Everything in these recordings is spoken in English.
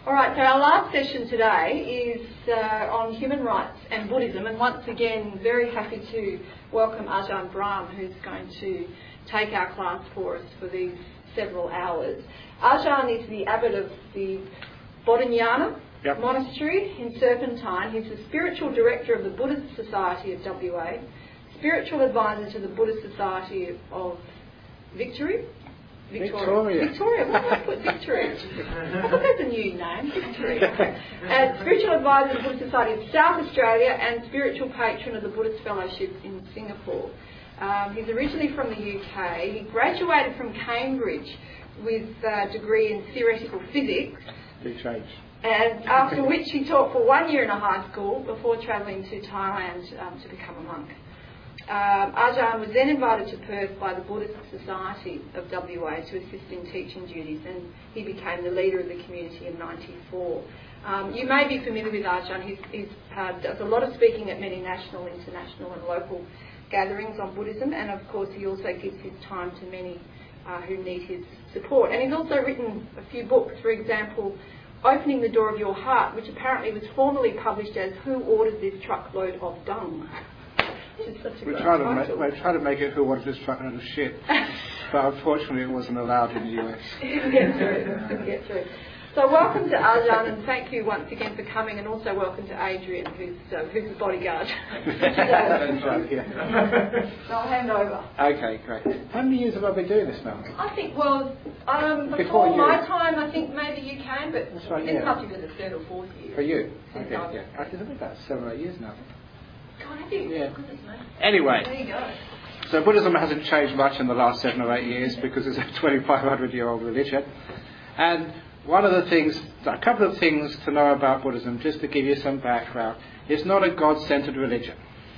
All right, so our last session today is on human rights and Buddhism, and once again, very happy to welcome Ajahn Brahm, who's going to take our class for us for these several hours. Ajahn is the abbot of the Bodhinyana Monastery in Serpentine. He's the spiritual director of the Buddhist Society of WA, spiritual advisor to the Buddhist Society of Victoria. What did I put? Victoria. I thought that's a new name, Victoria. Spiritual advisor to the Buddhist Society of South Australia and spiritual patron of the Buddhist Fellowship in Singapore. He's originally from the UK. He graduated from Cambridge with a degree in theoretical physics. Big change. And after which he taught for 1 year in a high school before travelling to Thailand to become a monk. Ajahn was then invited to Perth by the Buddhist Society of WA to assist in teaching duties, and he became the leader of the community in '94. You may be familiar with Ajahn. He does a lot of speaking at many national, international and local gatherings on Buddhism, and of course he also gives his time to many who need his support. And he's also written a few books, for example, Opening the Door of Your Heart, which apparently was formerly published as Who Ordered This Truckload of Dung? We tried to make it Who Wanted This Truckload of Shit, but unfortunately it wasn't allowed in the US. Didn't get through. So welcome to Ajahn, and thank you once again for coming, and also welcome to Adrian, who's the bodyguard. That's right, yeah. So I'll hand over. Okay, great. How many years have I been doing this now? I think, before my time, I think maybe you came, but that's right, this must be the third or fourth year. For you? Okay, yeah. I think about 7 or 8 years now. God, have you? Yeah. Goodness, mate. Anyway. There you go. So Buddhism hasn't changed much in the last 7 or 8 years because it's a 2,500-year-old religion. And a couple of things to know about Buddhism, just to give you some background. It's not a God-centered religion.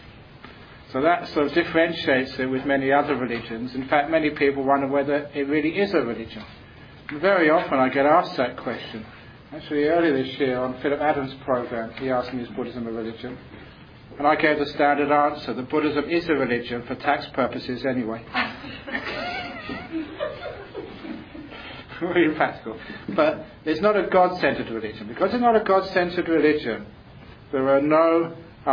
So that sort of differentiates it with many other religions. In fact, many people wonder whether it really is a religion. And very often I get asked that question. Actually, earlier this year on Philip Adams' program, he asked me, is Buddhism a religion? And I gave the standard answer that Buddhism is a religion for tax purposes anyway. Very practical. But it's not a God-centered religion. Because it's not a God-centered religion, there are no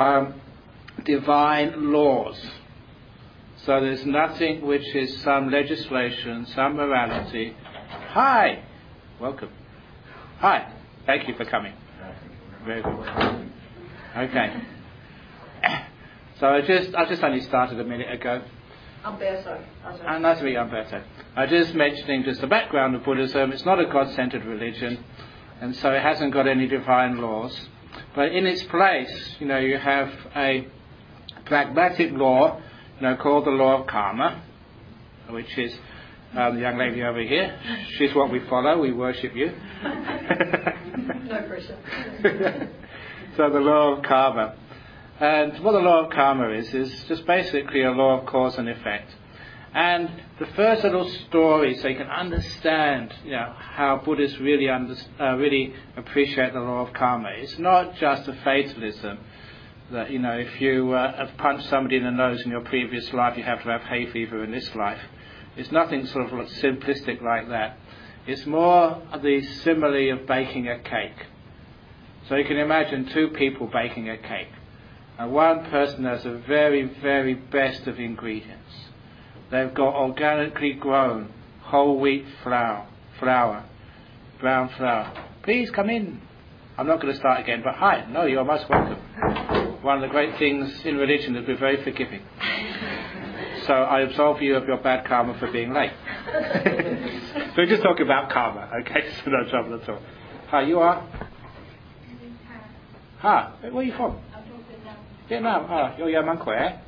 divine laws. So there's nothing which is some legislation, some morality. Hi! Welcome. Hi. Thank you for coming. Very good. Okay. So I just only started a minute ago. Umberto. Nice to meet you, Umberto. I just mentioning just the background of Buddhism. It's not a God-centered religion, and so it hasn't got any divine laws. But in its place, you have a pragmatic law, called the law of karma, which is the young lady over here. She's what we follow. We worship you. No pressure. So the law of karma. And what the law of karma is just basically a law of cause and effect. And the first little story, so you can understand, how Buddhists really appreciate the law of karma. It's not just a fatalism that, if you have punched somebody in the nose in your previous life, you have to have hay fever in this life. It's nothing sort of simplistic like that. It's more the simile of baking a cake. So you can imagine two people baking a cake. And one person has the very, very best of ingredients. They've got organically grown whole wheat flour, brown flour. Please come in. I'm not going to start again, but hi. No, you're most welcome. One of the great things in religion is we're very forgiving. So I absolve you of your bad karma for being late. So we're just talking about karma, okay? So no trouble at all. Hi, you are? Hi, where are you from? Vietnam. You're Yaman Khỏe, eh?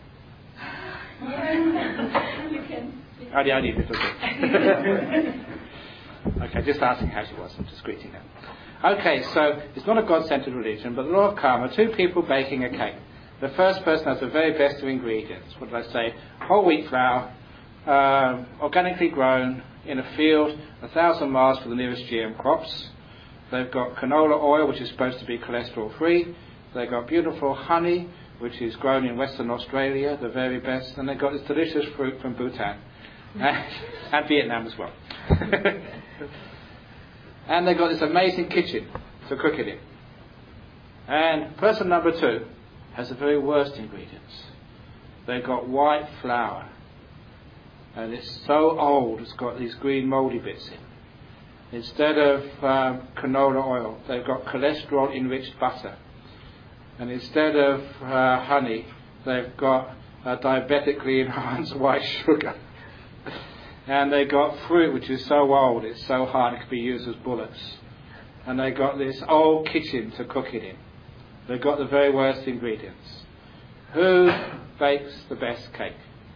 You can. It's okay. Okay, just asking how she was. I'm just greeting her. Okay, so it's not a God-centered religion, but the law of karma, two people baking a cake. The first person has the very best of ingredients. What did I say? Whole wheat flour, organically grown in a field 1,000 miles from the nearest GM crops. They've got canola oil, which is supposed to be cholesterol-free. They've got beautiful honey, which is grown in Western Australia, the very best. And they've got this delicious fruit from Bhutan. And Vietnam as well. And they've got this amazing kitchen. to cook it in. And person number 2 has the very worst ingredients. They've got white flour, and it's so old it's got these green mouldy bits in. Instead of canola oil, they've got cholesterol-enriched butter. And instead of honey, they've got diabetically enhanced white sugar. And they got fruit which is so old, it's so hard it could be used as bullets. And they got this old kitchen to cook it in. They've got the very worst ingredients. Who bakes the best cake?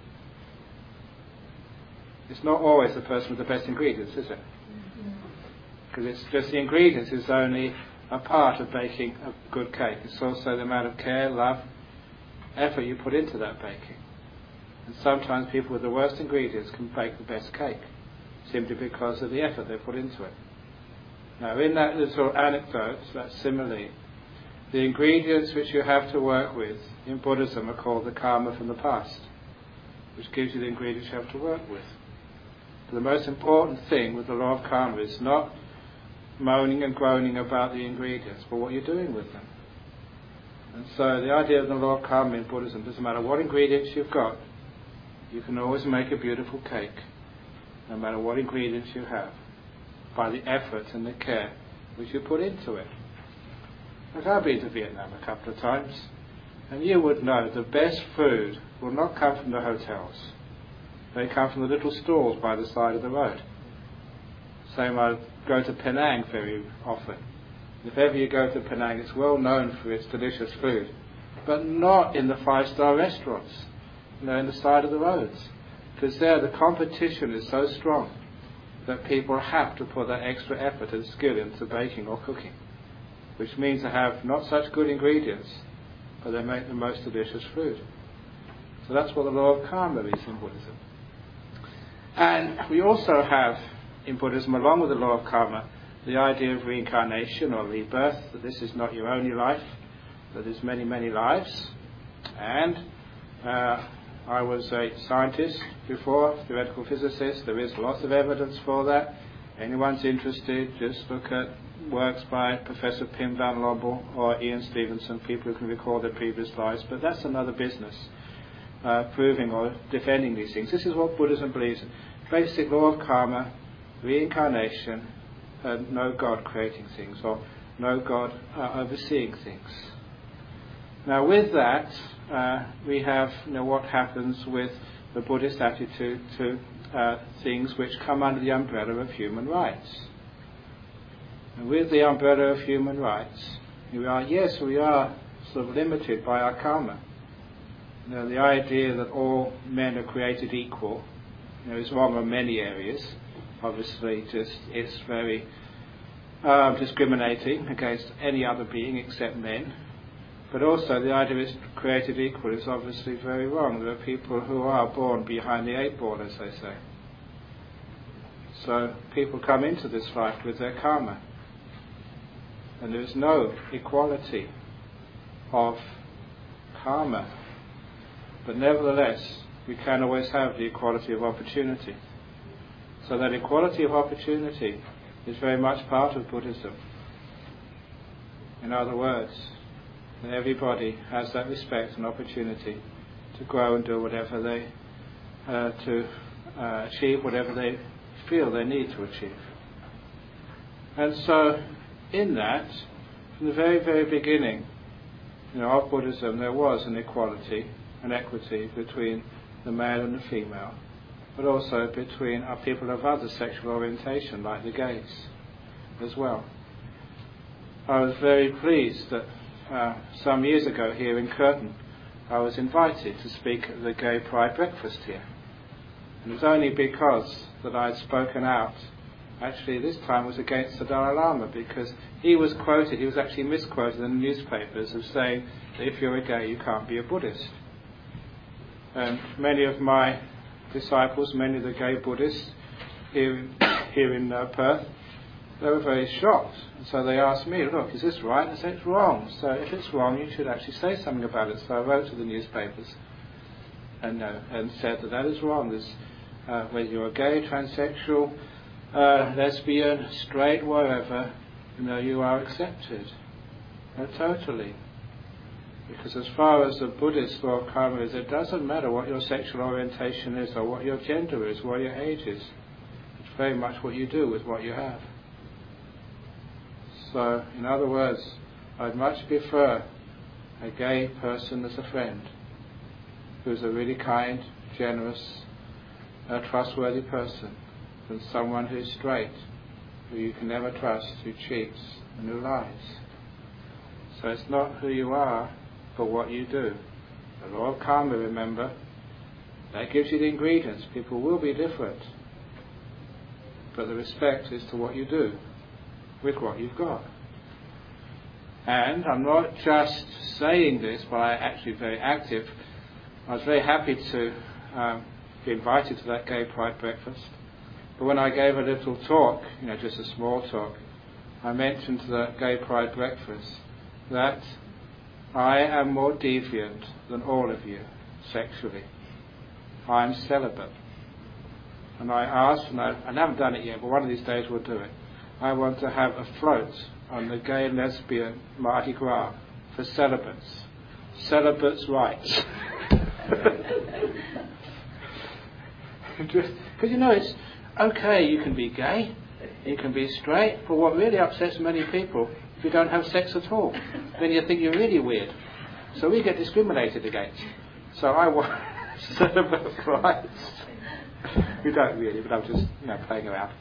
It's not always the person with the best ingredients, is it? Because it's just the ingredients is only a part of baking a good cake. It's also the amount of care, love, effort you put into that baking. And sometimes people with the worst ingredients can bake the best cake, simply because of the effort they put into it. Now, in that little anecdote, that simile, the ingredients which you have to work with in Buddhism are called the karma from the past, which gives you the ingredients you have to work with. But the most important thing with the law of karma is not moaning and groaning about the ingredients, but what you're doing with them. And so the idea of the law of karma in Buddhism, doesn't matter what ingredients you've got, you can always make a beautiful cake, no matter what ingredients you have, by the effort and the care which you put into it. Look, I've been to Vietnam a couple of times, and you would know the best food will not come from the hotels. They come from the little stalls by the side of the road. Same, I go to Penang very often. If ever you go to Penang, it's well known for its delicious food, but not in the 5-star restaurants, in the side of the roads, because there the competition is so strong that people have to put that extra effort and skill into baking or cooking, which means they have not such good ingredients, but they make the most delicious food. So that's what the law of karma is in Buddhism. And we also have in Buddhism, along with the law of karma, the idea of reincarnation or rebirth, that this is not your only life, that there's many, many lives. And I was a scientist before, theoretical physicist. There is lots of evidence for that. Anyone's interested, just look at works by Professor Pim van Lommel or Ian Stevenson, people who can recall their previous lives. But that's another business, proving or defending these things. This is what Buddhism believes in. Basic law of karma, reincarnation, and no God creating things, or no God overseeing things. Now with that, we have what happens with the Buddhist attitude to things which come under the umbrella of human rights. And with the umbrella of human rights, we are sort of limited by our karma. The idea that all men are created equal is wrong in many areas. Obviously, it's very discriminating against any other being except men. But also the idea is created equal is obviously very wrong. There are people who are born behind the 8 ball, as they say. So people come into this life with their karma. And there is no equality of karma. But nevertheless, we can always have the equality of opportunity. So that equality of opportunity is very much part of Buddhism. In other words, that everybody has that respect and opportunity to grow and do whatever they, to achieve whatever they feel they need to achieve. And so, in that, from the very, very beginning, of Buddhism, there was an equality, an equity between the male and the female, but also between people of other sexual orientation, like the gays, as well. I was very pleased that some years ago here in Curtin, I was invited to speak at the Gay Pride breakfast here. And it was only because that I had spoken out, actually this time was against the Dalai Lama, because he was actually misquoted in the newspapers as saying that if you're a gay you can't be a Buddhist. And many of my disciples, many of the gay Buddhists here in Perth, they were very shocked. And so they asked me, look, is this right? I said, it's wrong. So if it's wrong, you should actually say something about it. So I wrote to the newspapers and said that is wrong. Whether you're a gay, transsexual, lesbian, straight, whatever, you are accepted. Totally. Because as far as the Buddhist law of karma is, it doesn't matter what your sexual orientation is or what your gender is, what your age is. It's very much what you do with what you have. So, in other words, I'd much prefer a gay person as a friend, who's a really kind, generous, trustworthy person, than someone who's straight, who you can never trust, who cheats and who lies. So it's not who you are, but what you do. The law of karma, remember, that gives you the ingredients. People will be different, but the respect is to what you do with what you've got. And I'm not just saying this, but I'm actually very active. I was very happy to be invited to that Gay Pride breakfast. But when I gave a little talk, just a small talk, I mentioned to the Gay Pride breakfast that I am more deviant than all of you sexually. I'm celibate. And I asked, and I haven't done it yet, but one of these days we'll do it. I want to have a float on the gay and lesbian Mardi Gras for celibates. Celibates' rights. Because it's okay, you can be gay, you can be straight, but what really upsets many people, if you don't have sex at all, then you think you're really weird. So we get discriminated against. So I want celibate rights. We don't really, but I'm just playing around.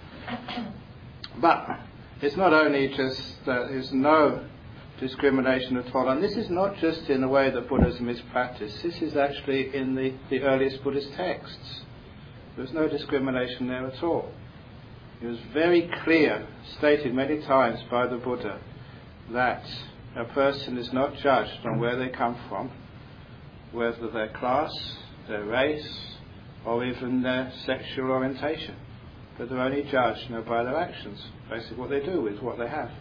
But it's not only just that there's no discrimination at all, and this is not just in the way that Buddhism is practiced, this is actually in the earliest Buddhist texts. There's no discrimination there at all. It was very clear, stated many times by the Buddha, that a person is not judged on where they come from, whether their class, their race, or even their sexual orientation. But they're only judged by their actions, basically what they do with what they have.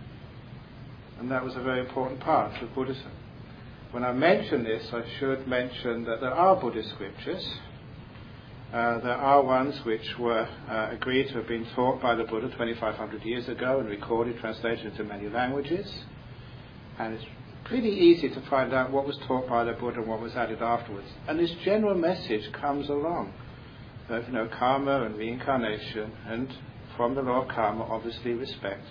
And that was a very important part of Buddhism. When I mention this, I should mention that there are Buddhist scriptures. There are ones which were agreed to have been taught by the Buddha 2,500 years ago and recorded, translated into many languages. And it's pretty easy to find out what was taught by the Buddha and what was added afterwards. And this general message comes along. Karma and reincarnation, and from the law of karma, obviously respect.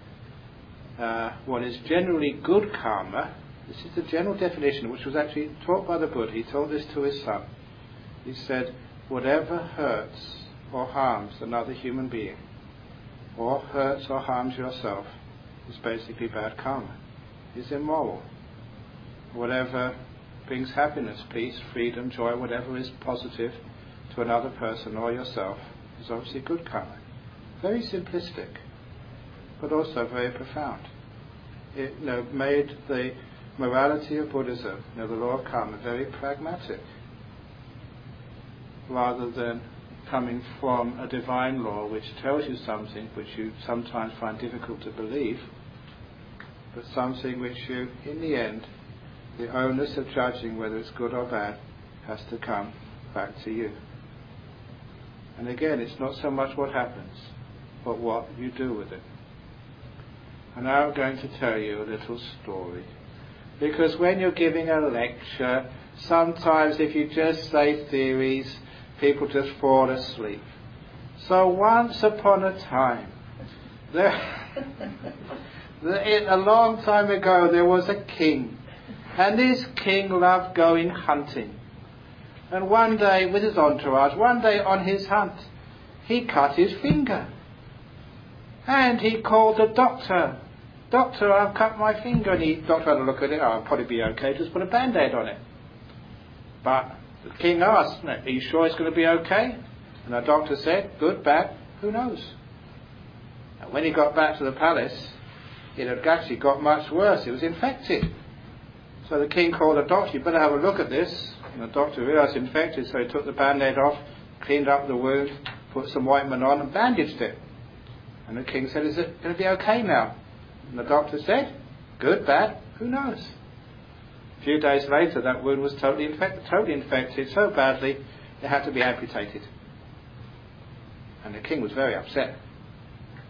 What is generally good karma, this is the general definition which was actually taught by the Buddha. He told this to his son. He said, whatever hurts or harms another human being, or hurts or harms yourself, is basically bad karma, is immoral. Whatever brings happiness, peace, freedom, joy, whatever is positive to another person or yourself, is obviously good karma. Very simplistic, but also very profound. It made the morality of Buddhism, the law of karma, very pragmatic, rather than coming from a divine law which tells you something which you sometimes find difficult to believe, but something which you, in the end, the onus of judging whether it's good or bad has to come back to you. And again, it's not so much what happens, but what you do with it. And now I'm going to tell you a little story. Because when you're giving a lecture, sometimes if you just say theories, people just fall asleep. So once upon a time, a long time ago, there was a king. And this king loved going hunting. And one day, with his entourage, on his hunt, he cut his finger. And he called the doctor. Doctor, I've cut my finger. And the doctor had a look at it. I'll probably be okay. Just put a band-aid on it. But the king asked, are you sure it's going to be okay? And the doctor said, good, bad, who knows? And when he got back to the palace, it had actually got much worse. It was infected. So the king called the doctor, you better have a look at this. And the doctor realised infected, so he took the band-aid off, cleaned up the wound, put some ointment on and bandaged it. And the king said, is it going to be okay now? And the doctor said, good, bad, who knows? A few days later, that wound was totally infected so badly, it had to be amputated. And the king was very upset.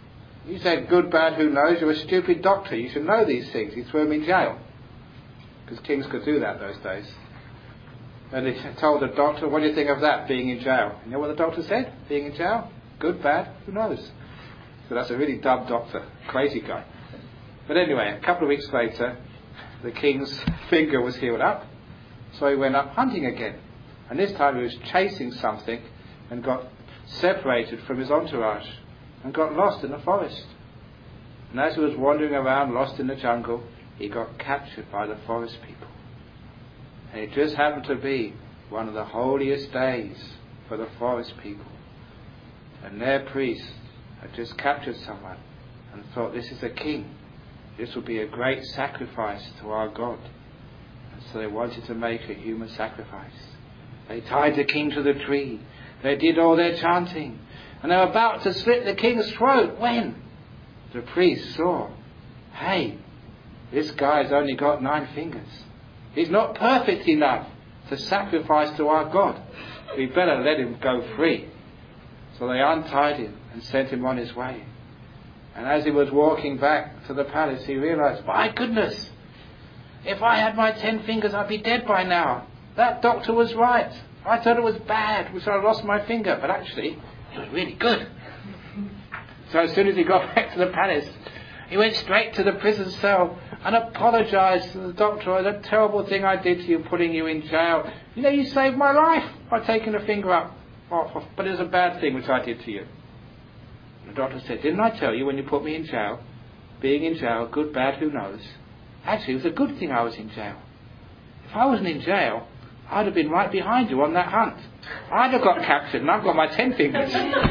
You said good, bad, who knows? You're a stupid doctor. You should know these things. He threw him in jail. Because kings could do that those days. And he told the doctor, what do you think of that, being in jail? You know what the doctor said? Being in jail? Good, bad, who knows? So that's a really dumb doctor. Crazy guy. But anyway, a couple of weeks later, the king's finger was healed up. So he went up hunting again. And this time he was chasing something and got separated from his entourage and got lost in the forest. And as he was wandering around lost in the jungle, he got captured by the forest people. And it just happened to be one of the holiest days for the forest people. And their priest had just captured someone and thought, this is a king. This will be a great sacrifice to our God. And so they wanted to make a human sacrifice. They tied the king to the tree. They did all their chanting. And they were about to slit the king's throat when the priest saw, hey, this guy's only got 9 fingers. He's not perfect enough to sacrifice to our God. We better let him go free. So they untied him and sent him on his way. And as he was walking back to the palace, he realized, my goodness, if I had my 10 fingers, I'd be dead by now. That doctor was right. I thought it was bad, so I lost my finger. But actually, it was really good. So as soon as he got back to the palace, he went straight to the prison cell and apologized to the doctor. Oh, the terrible thing I did to you, putting you in jail. You know, you saved my life by taking a finger off. But it was a bad thing which I did to you. The doctor said, didn't I tell you when you put me in jail, being in jail, good, bad, who knows? Actually, it was a good thing I was in jail. If I wasn't in jail, I'd have been right behind you on that hunt. I'd have got captured and I've got my 10 fingers.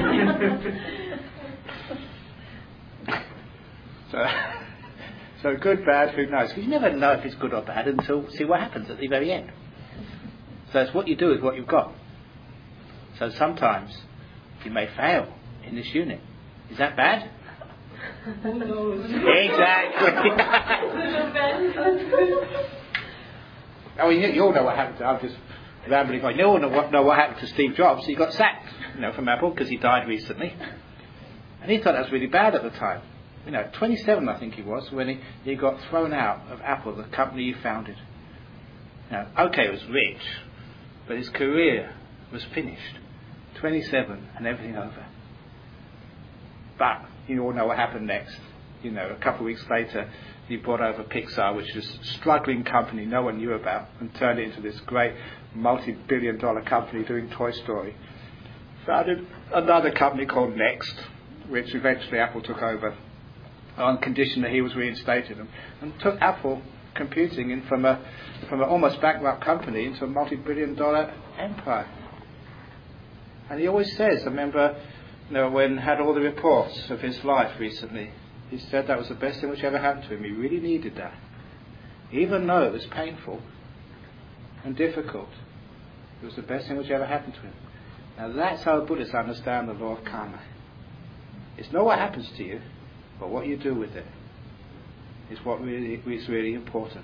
So good, bad, who knows? Because you never know if it's good or bad until see what happens at the very end. So it's what you do with what you've got. So sometimes you may fail in this unit. Is that bad? Who knows? Exactly. Oh, you all know what happened to, I'm just rambling on. You all know what happened to Steve Jobs. He got sacked, from Apple because he died recently. And he thought that was really bad at the time. 27 I think he was when he got thrown out of Apple, the company he founded. Okay, he was rich, but his career was finished. 27 and everything over. But you all know what happened next. A couple of weeks later, he brought over Pixar, which was a struggling company no one knew about, and turned it into this great multi-billion-dollar company doing Toy Story. Founded another company called Next, which eventually Apple took over on condition that he was reinstated, and took Apple computing in from an almost bankrupt company into a multi-billion-dollar empire. And he always says, I remember, when had all the reports of his life recently, he said that was the best thing which ever happened to him. He really needed that. Even though it was painful and difficult, it was the best thing which ever happened to him. Now that's how Buddhists understand the law of karma. It's not what happens to you, but what you do with it is what really is really important.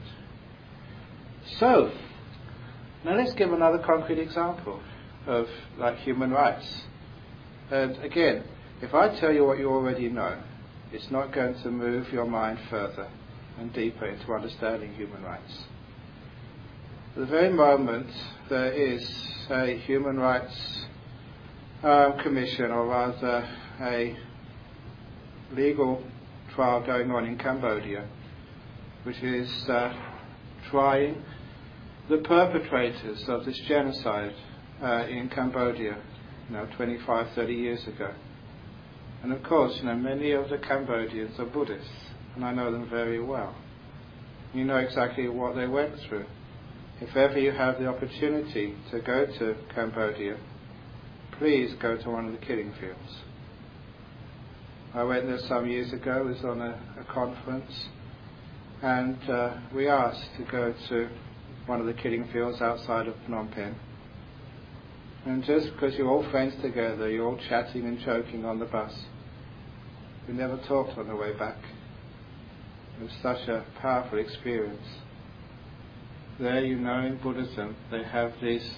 So, now let's give another concrete example of human rights. And again, if I tell you what you already know, it's not going to move your mind further and deeper into understanding human rights. At the very moment there is a human rights commission, or rather a legal trial going on in Cambodia, which is trying the perpetrators of this genocide in Cambodia 25, 30 years ago. And of course, many of the Cambodians are Buddhists, and I know them very well. You know exactly what they went through. If ever you have the opportunity to go to Cambodia, please go to one of the killing fields. I went there some years ago. It was on a conference, and we asked to go to one of the killing fields outside of Phnom Penh. And just because you're all friends together, you're all chatting and joking on the bus. We never talked on the way back. It was such a powerful experience. There, in Buddhism, they have these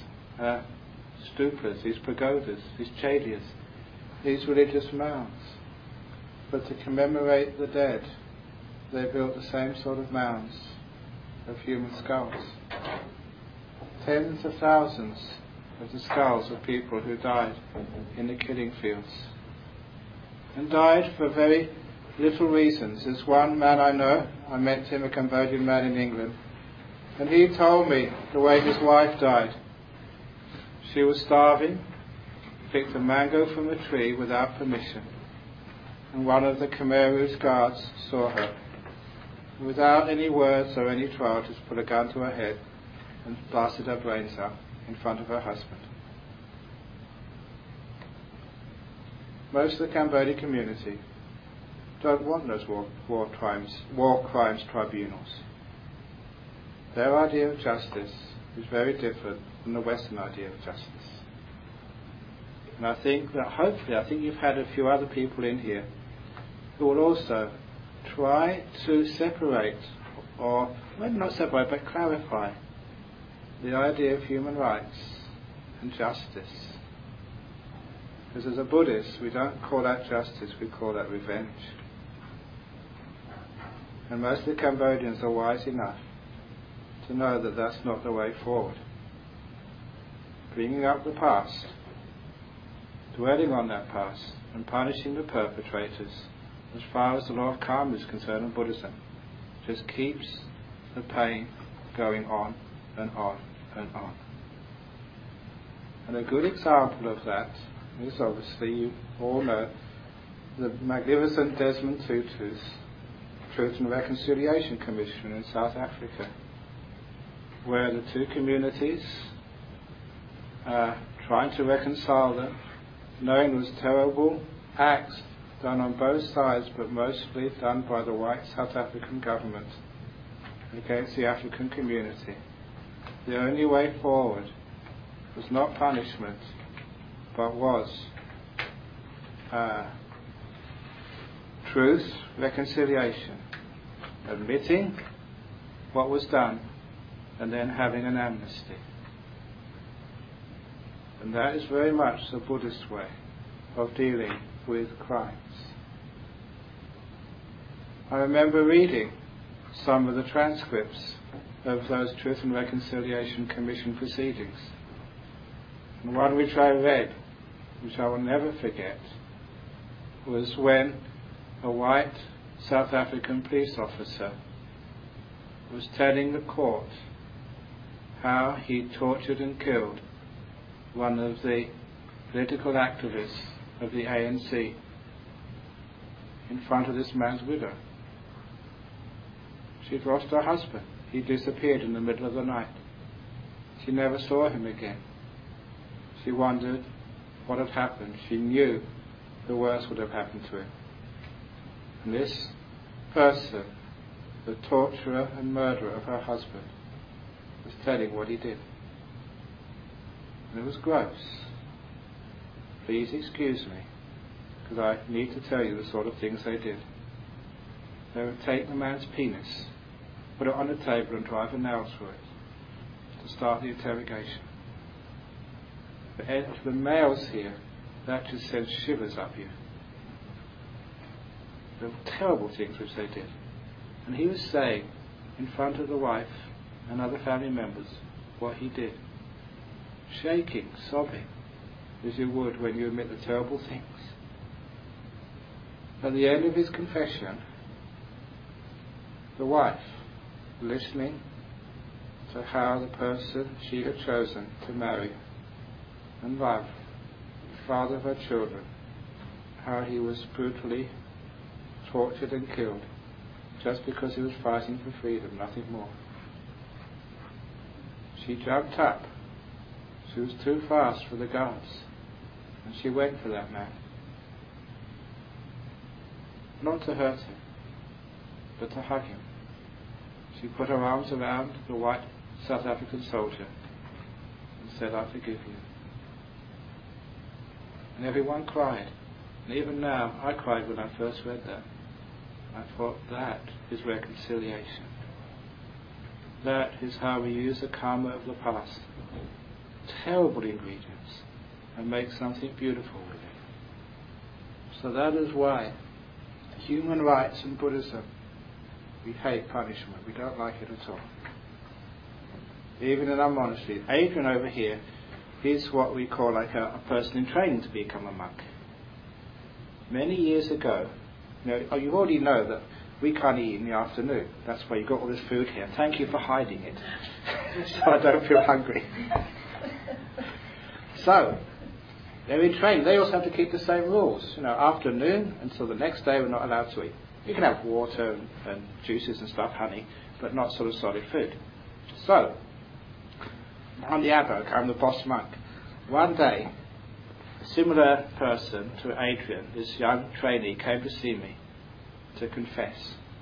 stupas, these pagodas, these chaityas, these religious mounds. but to commemorate the dead, they built the same sort of mounds of human skulls. Tens of thousands of the skulls of people who died in the killing fields, and died for very little reasons. There's one man I know, I met him, a Cambodian man in England, and he told me the way his wife died. She was starving, picked a mango from a tree without permission, and one of the Khmer Rouge guards saw her. Without any words or any trial, just put a gun to her head and blasted her brains out in front of her husband. Most of the Cambodian community don't want those war crimes tribunals. Their idea of justice is very different from the Western idea of justice. And I think that hopefully, you've had a few other people in here who will also try to separate, or maybe not separate, but clarify the idea of human rights and justice. Because as a Buddhist, we don't call that justice, we call that revenge. And most of the Cambodians are wise enough to know that that's not the way forward. Bringing up the past, dwelling on that past, and punishing the perpetrators, as far as the law of karma is concerned in Buddhism, just keeps the pain going on and on and on. And a good example of that is, obviously, you all know the magnificent Desmond Tutu's Truth and Reconciliation Commission in South Africa, where the two communities are trying to reconcile them, knowing there was terrible acts done on both sides, but mostly done by the white South African government against the African community. The only way forward was not punishment, but was truth, reconciliation, admitting what was done, and then having an amnesty. And that is very much the Buddhist way of dealing with crimes. I remember reading some of the transcripts of those Truth and Reconciliation Commission proceedings. And one which I read, which I will never forget, was when a white South African police officer was telling the court how he tortured and killed one of the political activists of the ANC in front of this man's widow. She'd lost her husband. He disappeared in the middle of the night. She never saw him again. She wondered what had happened. She knew the worst would have happened to him. And this person, the torturer and murderer of her husband, was telling what he did. And it was gross. Please excuse me, because I need to tell you the sort of things they did. They would take the man's penis, put it on a table and drive a nail through it to start the interrogation. For the males here, that just sends shivers up you. The terrible things which they did. And he was saying in front of the wife and other family members what he did. Shaking, sobbing, as you would when you admit the terrible things. At the end of his confession, the wife, listening to how the person she had chosen to marry and love, the father of her children, how he was brutally tortured and killed just because he was fighting for freedom, nothing more. She jumped up. She was too fast for the guards, and she went for that man. Not to hurt him, but to hug him. She put her arms around the white South African soldier and said, "I forgive you." And everyone cried. And even now, I cried when I first read that. I thought, that is reconciliation. That is how we use the karma of the past. Terrible ingredients, and make something beautiful with it. So that is why Human rights and Buddhism. We hate punishment. We don't like it at all. Even in our monastery. Adrian over here, he's what we call like a person in training to become a monk. Many years ago, you already know that we can't eat in the afternoon. That's why you got all this food here. Thank you for hiding it, so I don't feel hungry. So, they're in training. They also have to keep the same rules. Afternoon until the next day, we're not allowed to eat. You can have water and juices and stuff, honey, but not sort of solid food. So, I'm the abbot, I'm the boss monk. One day, a similar person to Adrian, this young trainee, came to see me to confess.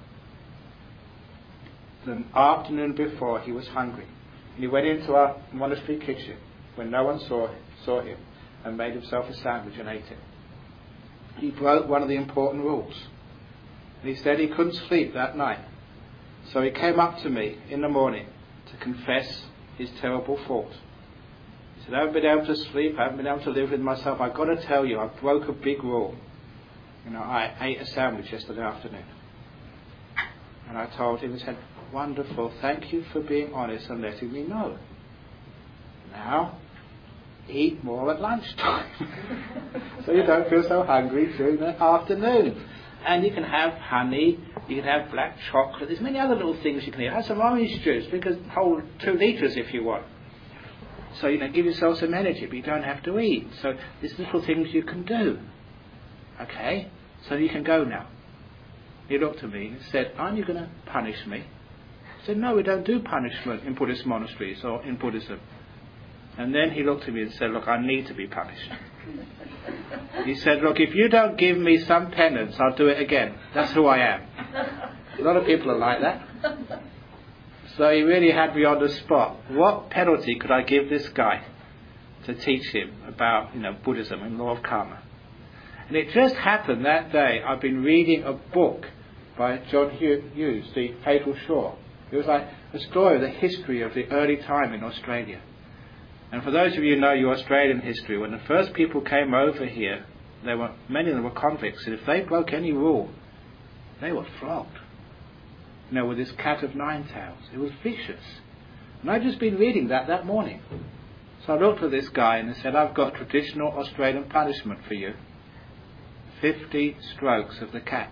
The afternoon before, he was hungry. And he went into our monastery kitchen when no one saw him and made himself a sandwich and ate it. He broke one of the important rules. And he said he couldn't sleep that night. So he came up to me in the morning to confess his terrible fault. He said, I haven't been able to sleep, I haven't been able to live with myself. I've got to tell you, I broke a big rule. I ate a sandwich yesterday afternoon. And I told him, he said, wonderful, thank you for being honest and letting me know. Now, eat more at lunchtime. So you don't feel so hungry during the afternoon. And you can have honey, you can have black chocolate, there's many other little things you can eat. Have some orange juice, because whole 2 litres if you want. So, give yourself some energy, but you don't have to eat. So there's little things you can do. Okay? So you can go now. He looked at me and said, aren't you going to punish me? I said, no, we don't do punishment in Buddhist monasteries or in Buddhism. And then he looked at me and said, look, I need to be punished. He said, look, if you don't give me some penance, I'll do it again. That's who I am. A lot of people are like that. So he really had me on the spot. What penalty could I give this guy to teach him about, Buddhism and law of karma? And it just happened that day, I've been reading a book by John Hughes, The Fatal Shore. It was like a story of the history of the early time in Australia. And for those of you who know your Australian history, when the first people came over here, many of them were convicts, and if they broke any rule, they were flogged. With this cat of nine tails. It was vicious. And I'd just been reading that morning. So I looked at this guy and I said, I've got traditional Australian punishment for you. 50 strokes of the cat.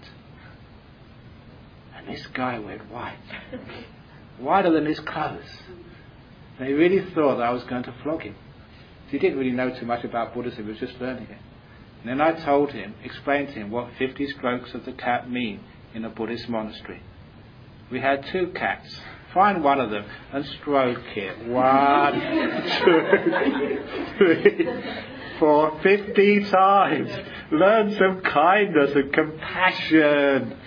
And this guy went white. Whiter than his clothes. They really thought that I was going to flog him. He didn't really know too much about Buddhism, he was just learning it. And then I explained to him what 50 strokes of the cat mean in a Buddhist monastery. We had 2 cats. Find one of them and stroke it. 1, 2, 3, 4, 50 times. Learn some kindness and compassion.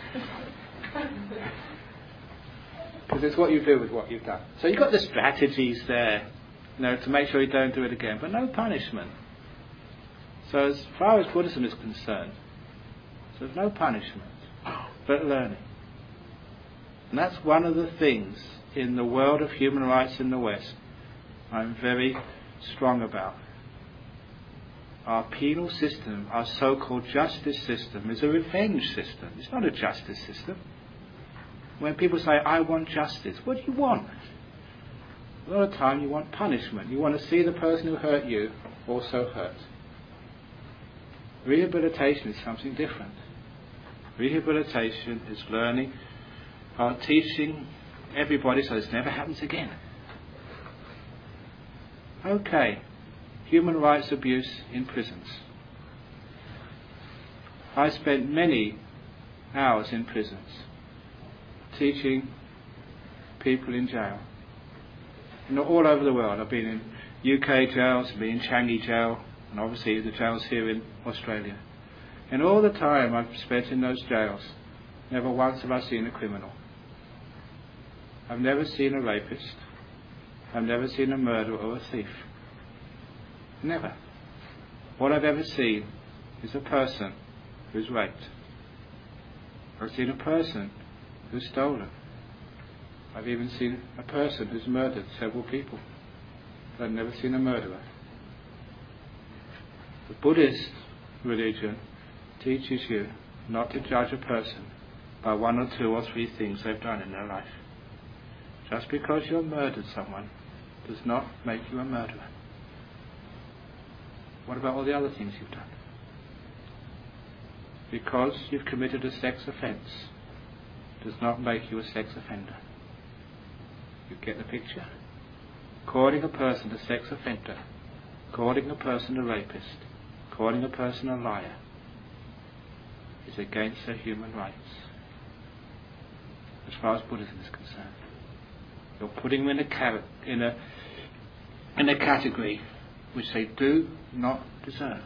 Because it's what you do with what you've done. So you've got the strategies there, to make sure you don't do it again, but no punishment. So as far as Buddhism is concerned, so there's no punishment, but learning. And that's one of the things in the world of human rights in the West I'm very strong about. Our penal system, our so-called justice system, is a revenge system. It's not a justice system. When people say, I want justice, what do you want? A lot of time you want punishment. You want to see the person who hurt you also hurt. Rehabilitation is something different. Rehabilitation is learning, teaching everybody so this never happens again. Okay, human rights abuse in prisons. I spent many hours in prisons teaching people in jail. All over the world. I've been in UK jails, I've been in Changi jail, and obviously the jails here in Australia. And all the time I've spent in those jails, never once have I seen a criminal. I've never seen a rapist. I've never seen a murderer or a thief. Never. What I've ever seen is a person who's raped. I've seen a person who's stolen. I've even seen a person who's murdered several people. But I've never seen a murderer. The Buddhist religion teaches you not to judge a person by one or two or three things they've done in their life. Just because you've murdered someone does not make you a murderer. What about all the other things you've done? Because you've committed a sex offence does not make you a sex offender. You get the picture? Calling a person a sex offender, calling a person a rapist, calling a person a liar is against their human rights as far as Buddhism is concerned. You're putting them in a category which they do not deserve.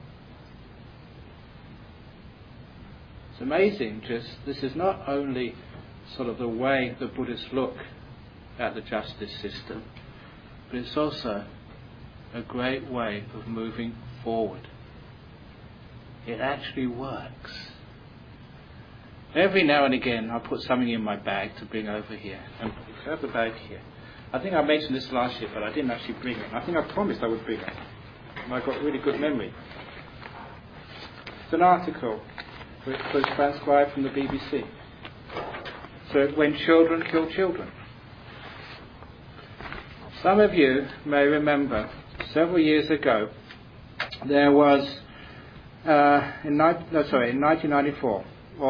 It's amazing, this is not only sort of the way the Buddhists look at the justice system, but it's also a great way of moving forward. It actually works. Every now and again I put something in my bag to bring over here. And I have the bag here. I think I mentioned this last year, but I didn't actually bring it. I think I promised I would bring it. And I got really good memory. It's an article which was transcribed from the BBC. So when children kill children. Some of you may remember several years ago there was in 1994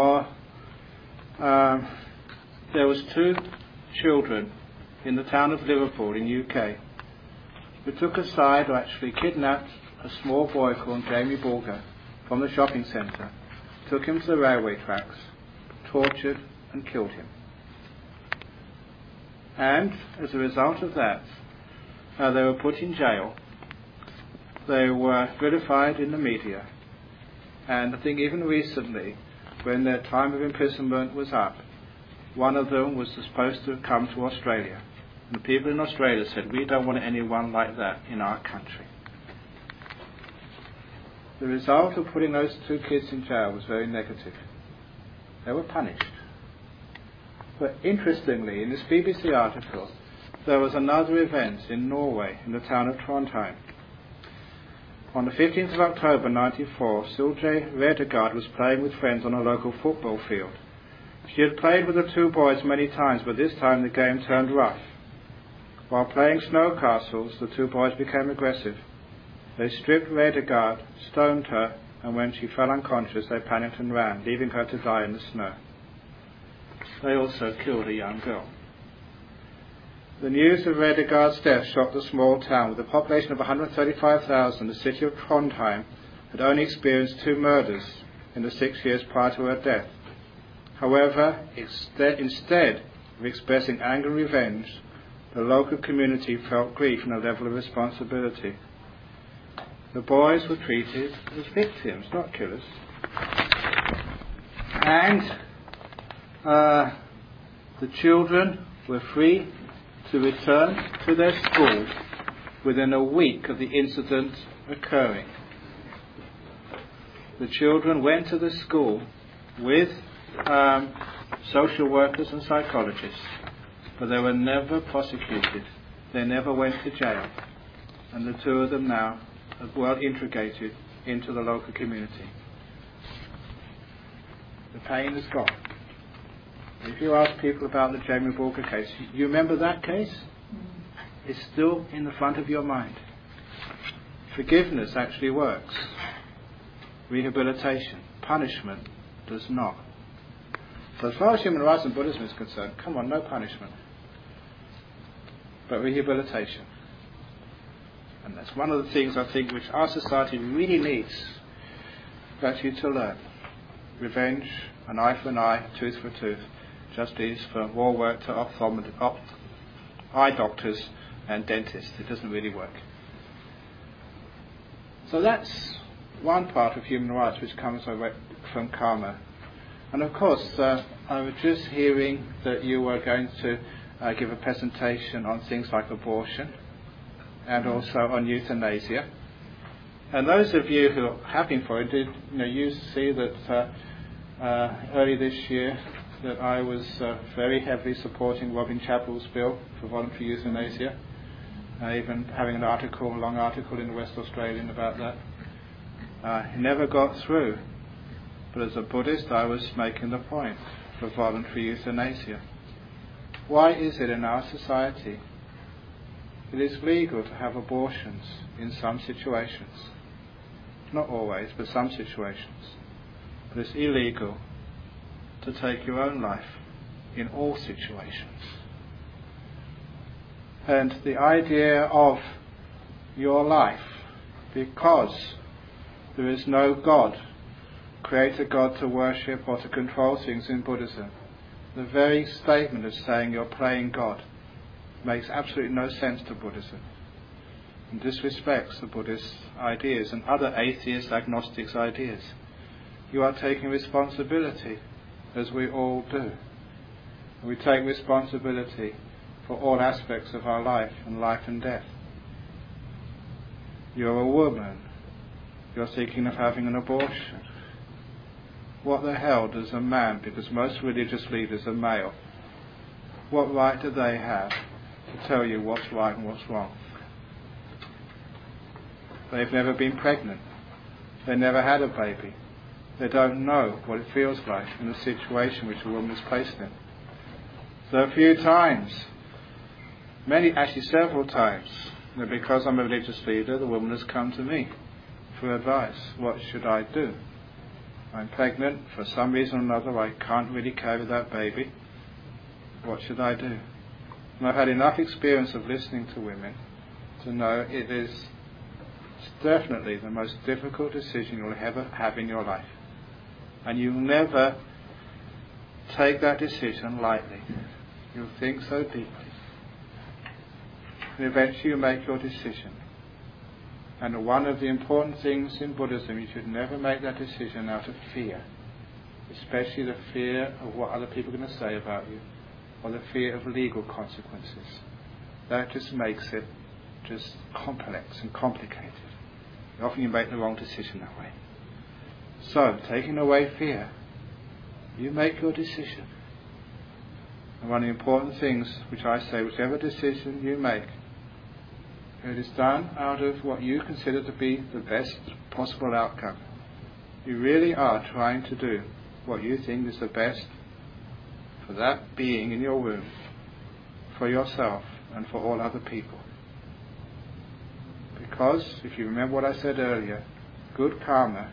there was two children in the town of Liverpool in UK who took aside or actually kidnapped a small boy called Jamie Bulger from the shopping centre, took him to the railway tracks, tortured and killed him. And as a result of that, they were put in jail. They were vilified in the media. And I think even recently, when their time of imprisonment was up, one of them was supposed to have come to Australia. And the people in Australia said, we don't want anyone like that in our country. The result of putting those two kids in jail was very negative. They were punished. But interestingly, in this BBC article, there was another event in Norway, in the town of Trondheim. On the 15th of October 1994, Silje Redegard was playing with friends on a local football field. She had played with the two boys many times, but this time the game turned rough. While playing snow castles, the two boys became aggressive. They stripped Redegard, stoned her, and when she fell unconscious, they panicked and ran, leaving her to die in the snow. They also killed a young girl. The news of Redegard's death shocked the small town. With a population of 135,000, the city of Trondheim had only experienced 2 murders in the 6 years prior to her death. However, instead of expressing anger and revenge, the local community felt grief and a level of responsibility. The boys were treated as victims, not killers. And the children were free to return to their school within a week of the incident occurring. The children went to the school with social workers and psychologists, but they were never prosecuted. They never went to jail. And the two of them now are well integrated into the local community. The pain is gone. If you ask people about the Jamie Bulger case, you remember that case? It's still in the front of your mind. Forgiveness actually works. Rehabilitation, punishment does not. So as far as human rights and Buddhism is concerned, come on, no punishment. But rehabilitation. And that's one of the things I think which our society really needs actually to learn. Revenge, an eye for an eye, tooth for a tooth. Justice for more work to eye doctors and dentists. It doesn't really work. So that's one part of human rights which comes from karma. And of course, I was just hearing that you were going to give a presentation on things like abortion and also on euthanasia. And those of you who have been for it, you see that early this year that I was very heavily supporting Robin Chappell's bill for voluntary euthanasia, even having a long article in the West Australian about that. It never got through. But as a Buddhist, I was making the point for voluntary euthanasia. Why is it in our society it is legal to have abortions in some situations? Not always, but some situations. But it's illegal to take your own life in all situations. And the idea of your life, because there is no God, creator God to worship or to control things in Buddhism, the very statement of saying you're playing God makes absolutely no sense to Buddhism and disrespects the Buddhist ideas and other atheist agnostics ideas. You are taking responsibility, as we all do. And we take responsibility for all aspects of our life and death. You're a woman. You're thinking of having an abortion. What the hell does a man, because most religious leaders are male, what right do they have to tell you what's right and what's wrong? They've never been pregnant. They never had a baby. They don't know what it feels like in a situation which a woman is placed in. So a few times, several times, because I'm a religious leader, the woman has come to me for advice. What should I do? I'm pregnant, for some reason or another I can't really carry that baby. What should I do? And I've had enough experience of listening to women to know it is definitely the most difficult decision you'll ever have in your life. And you'll never take that decision lightly. You'll think so deeply. And eventually you make your decision. And one of the important things in Buddhism, you should never make that decision out of fear, especially the fear of what other people are going to say about you, or the fear of legal consequences. That just makes it just complex and complicated. Often you make the wrong decision that way. So, taking away fear, you make your decision. And one of the important things which I say, whichever decision you make, it is done out of what you consider to be the best possible outcome. You really are trying to do what you think is the best for that being in your womb, for yourself and for all other people. Because, if you remember what I said earlier, good karma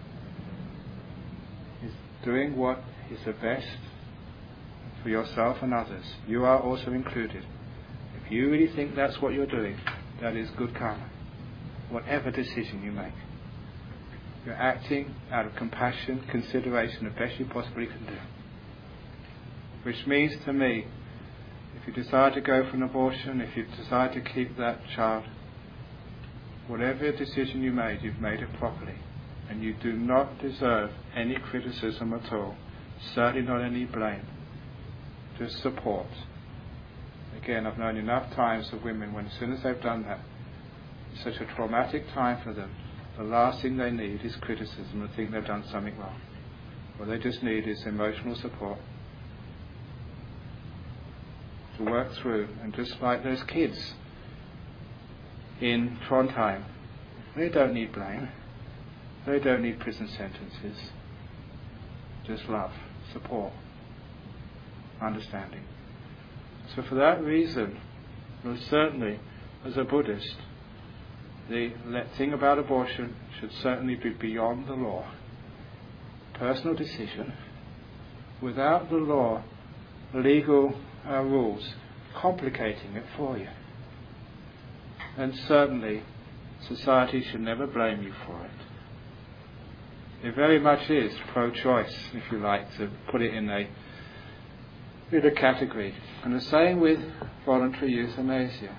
is doing what is the best for yourself and others. You are also included. If you really think that's what you're doing, that is good karma. Whatever decision you make, you're acting out of compassion, consideration, the best you possibly can do. Which means to me, if you decide to go for an abortion, if you decide to keep that child, whatever decision you made, you've made it properly. And you do not deserve any criticism at all. Certainly not any blame. Just support. Again, I've known enough times of women when as soon as they've done that, it's such a traumatic time for them, the last thing they need is criticism and think they've done something wrong. What they just need is emotional support to work through. And just like those kids in Trondheim, they don't need blame. They don't need prison sentences. Just love, support, understanding. So for that reason, well, certainly as a Buddhist, the thing about abortion should certainly be beyond the law. Personal decision, without the law, legal rules complicating it for you. And certainly society should never blame you for it. It very much is pro-choice, if you like, to put it in a category. And the same with voluntary euthanasia.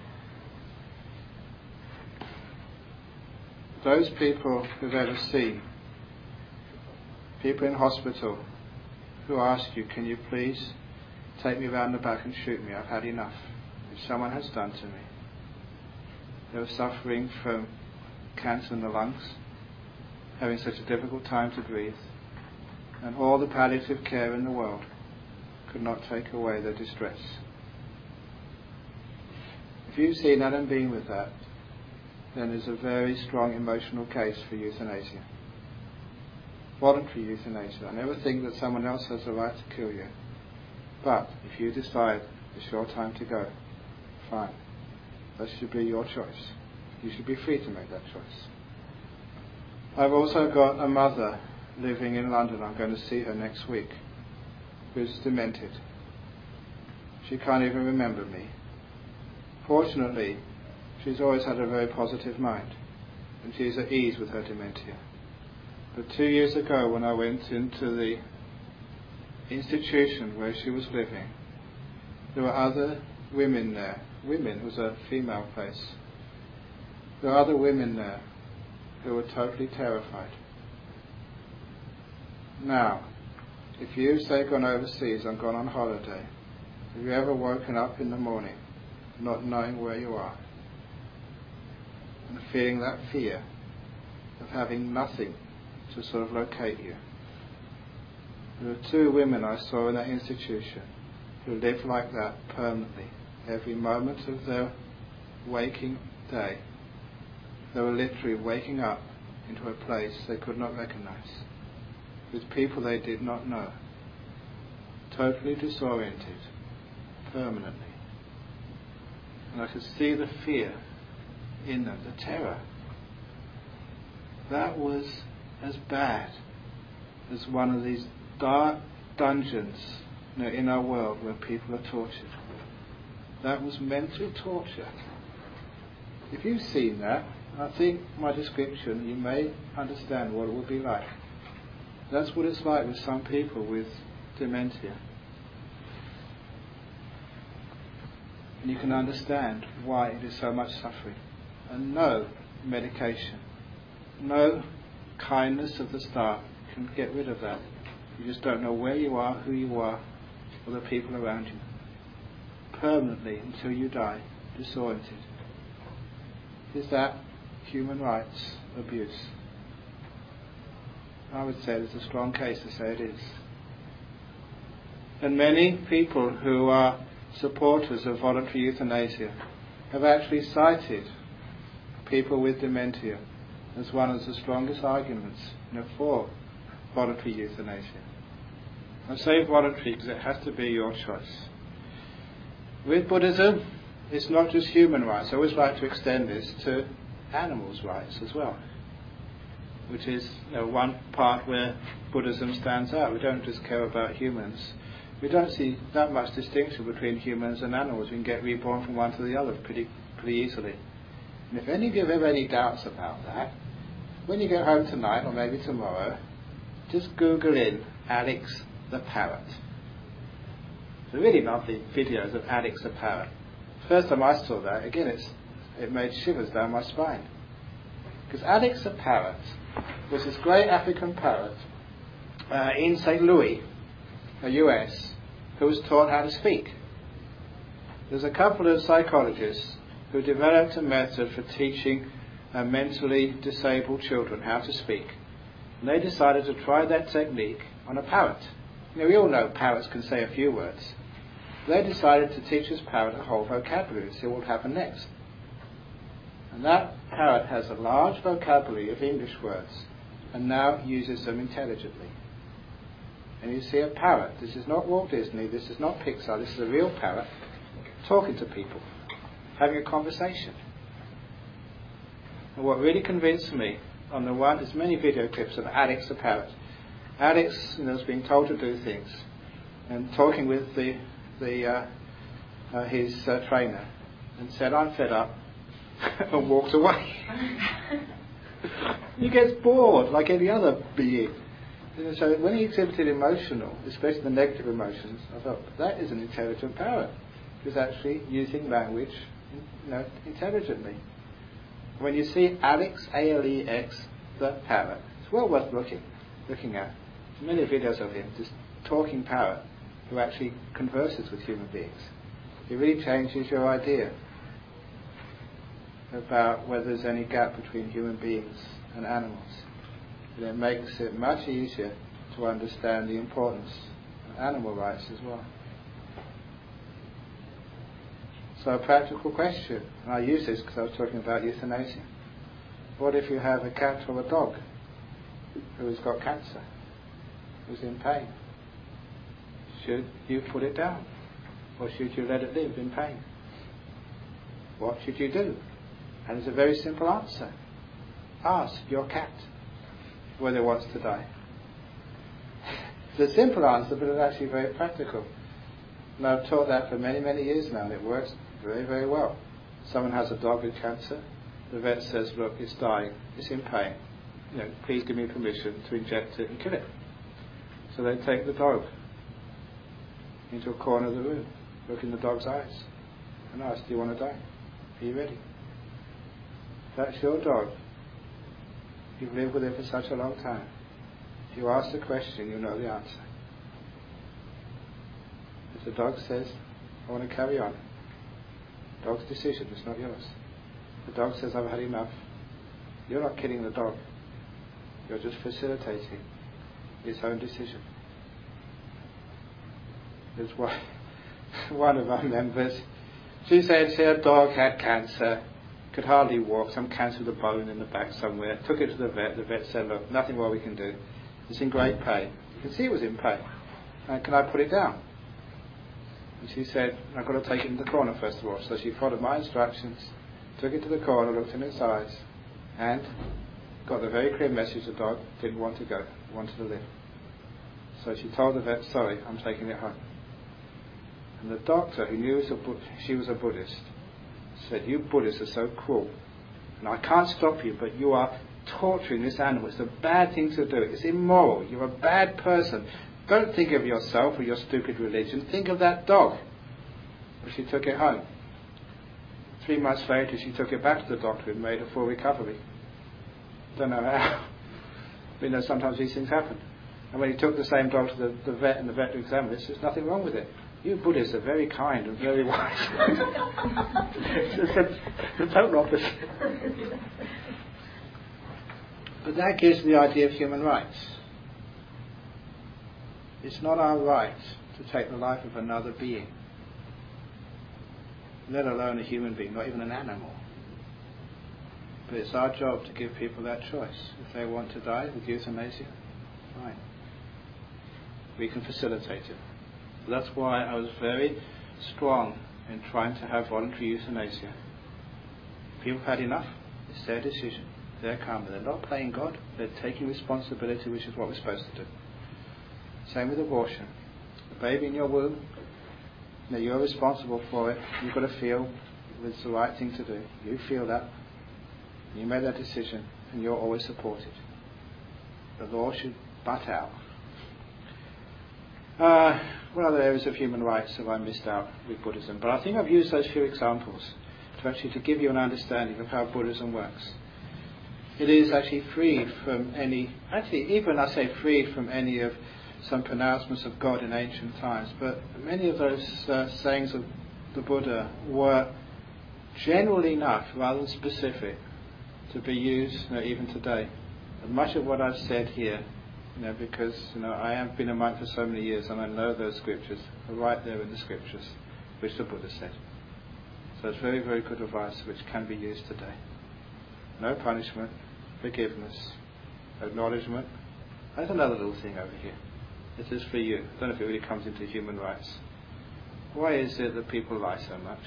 Those people who've ever seen people in hospital who ask you, can you please take me round the back and shoot me, I've had enough, which someone has done to me. They were suffering from cancer in the lungs, having such a difficult time to breathe, and all the palliative care in the world could not take away their distress. If you've seen that and been with that, then there's a very strong emotional case for euthanasia. voluntary euthanasia. I never think that someone else has the right to kill you. But if you decide it's your time to go, fine. That should be your choice. You should be free to make that choice. I've also got a mother living in London. I'm going to see her next week, who's demented. She can't even remember me. Fortunately, she's always had a very positive mind, and she's at ease with her dementia. But 2 years ago, when I went into the institution where she was living, there were other women there. Women, it was a female place. There were other women there who were totally terrified. Now, if you say gone overseas and gone on holiday, have you ever woken up in the morning not knowing where you are and feeling that fear of having nothing to sort of locate you? There were 2 women I saw in that institution who lived like that permanently. Every moment of their waking day, they were literally waking up into a place they could not recognize, with people they did not know, totally disoriented, permanently. And I could see the fear in them, the terror. That was as bad as one of these dark dungeons in our world where people are tortured. That was mental torture. If you've seen that, I think my description, you may understand what it would be like. That's what it's like with some people with dementia. And you can understand why it is so much suffering. And no medication, no kindness of the staff can get rid of that. You just don't know where you are, who you are, or the people around you. Permanently until you die, disoriented. Is that human rights abuse? I would say there's a strong case to say it is. And many people who are supporters of voluntary euthanasia have actually cited people with dementia as one of the strongest arguments for voluntary euthanasia. I say voluntary because it has to be your choice. With Buddhism, it's not just human rights. I always like to extend this to animals' rights as well, which is one part where Buddhism stands out. We don't just care about humans. We don't see that much distinction between humans and animals. We can get reborn from one to the other pretty easily. And if any of you have ever any doubts about that, when you get home tonight or maybe tomorrow, just Google in Alex the parrot. They're really lovely videos of Alex the parrot. First time I saw that, again, it made shivers down my spine. Because Alex the parrot was this great African parrot in St. Louis, US, who was taught how to speak. There's a couple of psychologists who developed a method for teaching mentally disabled children how to speak. And they decided to try that technique on a parrot. We all know parrots can say a few words. They decided to teach this parrot a whole vocabulary and see what would happen next. And that parrot has a large vocabulary of English words and now uses them intelligently. And you see a parrot. This is not Walt Disney, this is not Pixar, this is a real parrot talking to people, having a conversation. And what really convinced me, on the one, there's many video clips of Alex the parrot. Alex is being told to do things and talking with his trainer and said, "I'm fed up," and walked away. He gets bored like any other being. So when he exhibited emotional, especially the negative emotions, I thought, that is an intelligent parrot. He was actually using language intelligently. When you see Alex, A-L-E-X, the parrot, it's well worth looking at. Many videos of him, just talking parrot, who actually converses with human beings. It really changes your idea about whether there's any gap between human beings and animals. And it makes it much easier to understand the importance of animal rights as well. So a practical question, and I use this because I was talking about euthanasia. What if you have a cat or a dog who's got cancer, who's in pain? Should you put it down? Or should you let it live in pain? What should you do? And it's a very simple answer. Ask your cat whether it wants to die. It's a simple answer, but it's actually very practical. And I've taught that for many, many years now, and it works very, very well. Someone has a dog with cancer. The vet says, look, it's dying, it's in pain. Please give me permission to inject it and kill it. So they take the dog into a corner of the room, look in the dog's eyes, and ask, do you want to die? Are you ready? That's your dog. You've lived with it for such a long time. If you ask the question, you know the answer. If the dog says, I want to carry on, the dog's decision, it's not yours. The dog says, I've had enough. You're not killing the dog. You're just facilitating its own decision. There's one of our members, she said her dog had cancer, could hardly walk, some cancer of the bone in the back somewhere, took it to the vet. The vet said, look, nothing more we can do. It's in great pain. You can see it was in pain. Can I put it down? And she said, I've got to take it in the corner first of all. So she followed my instructions, took it to the corner, looked in its eyes, and got the very clear message the dog didn't want to go, wanted to live. So she told the vet, sorry, I'm taking it home. And the doctor, who knew she was a Buddhist, said, you Buddhists are so cruel. And I can't stop you, but you are torturing this animal. It's a bad thing to do. It's immoral. You're a bad person. Don't think of yourself or your stupid religion. Think of that dog. But she took it home. 3 months later, she took it back to the doctor and made a full recovery. Don't know how. Sometimes these things happen. And when he took the same dog to the vet and the vet examined it, there's nothing wrong with it. You Buddhists are very kind and very wise. It's the total opposite. But that gives the idea of human rights. It's not our right to take the life of another being, let alone a human being, not even an animal. But it's our job to give people that choice. If they want to die with euthanasia, fine. We can facilitate it. That's why I was very strong in trying to have voluntary euthanasia. People have had enough. It's their decision. They're karma. They're not playing God. They're taking responsibility, which is what we're supposed to do. Same with abortion. The baby in your womb, you're responsible for it. You've got to feel it's the right thing to do. You feel that. You made that decision, and you're always supported. The law should butt out. What other areas of human rights have I missed out with Buddhism? But I think I've used those few examples to give you an understanding of how Buddhism works. It is actually freed from any, even I say freed from any of some pronouncements of God in ancient times, but many of those sayings of the Buddha were general enough, rather than specific, to be used even today. And much of what I've said here, because I have been a monk for so many years and I know those scriptures are right there in the scriptures, which the Buddha said. So it's very, very good advice which can be used today. No punishment, forgiveness, acknowledgement. There's another little thing over here. This is for you. I don't know if it really comes into human rights. Why is it that people lie so much?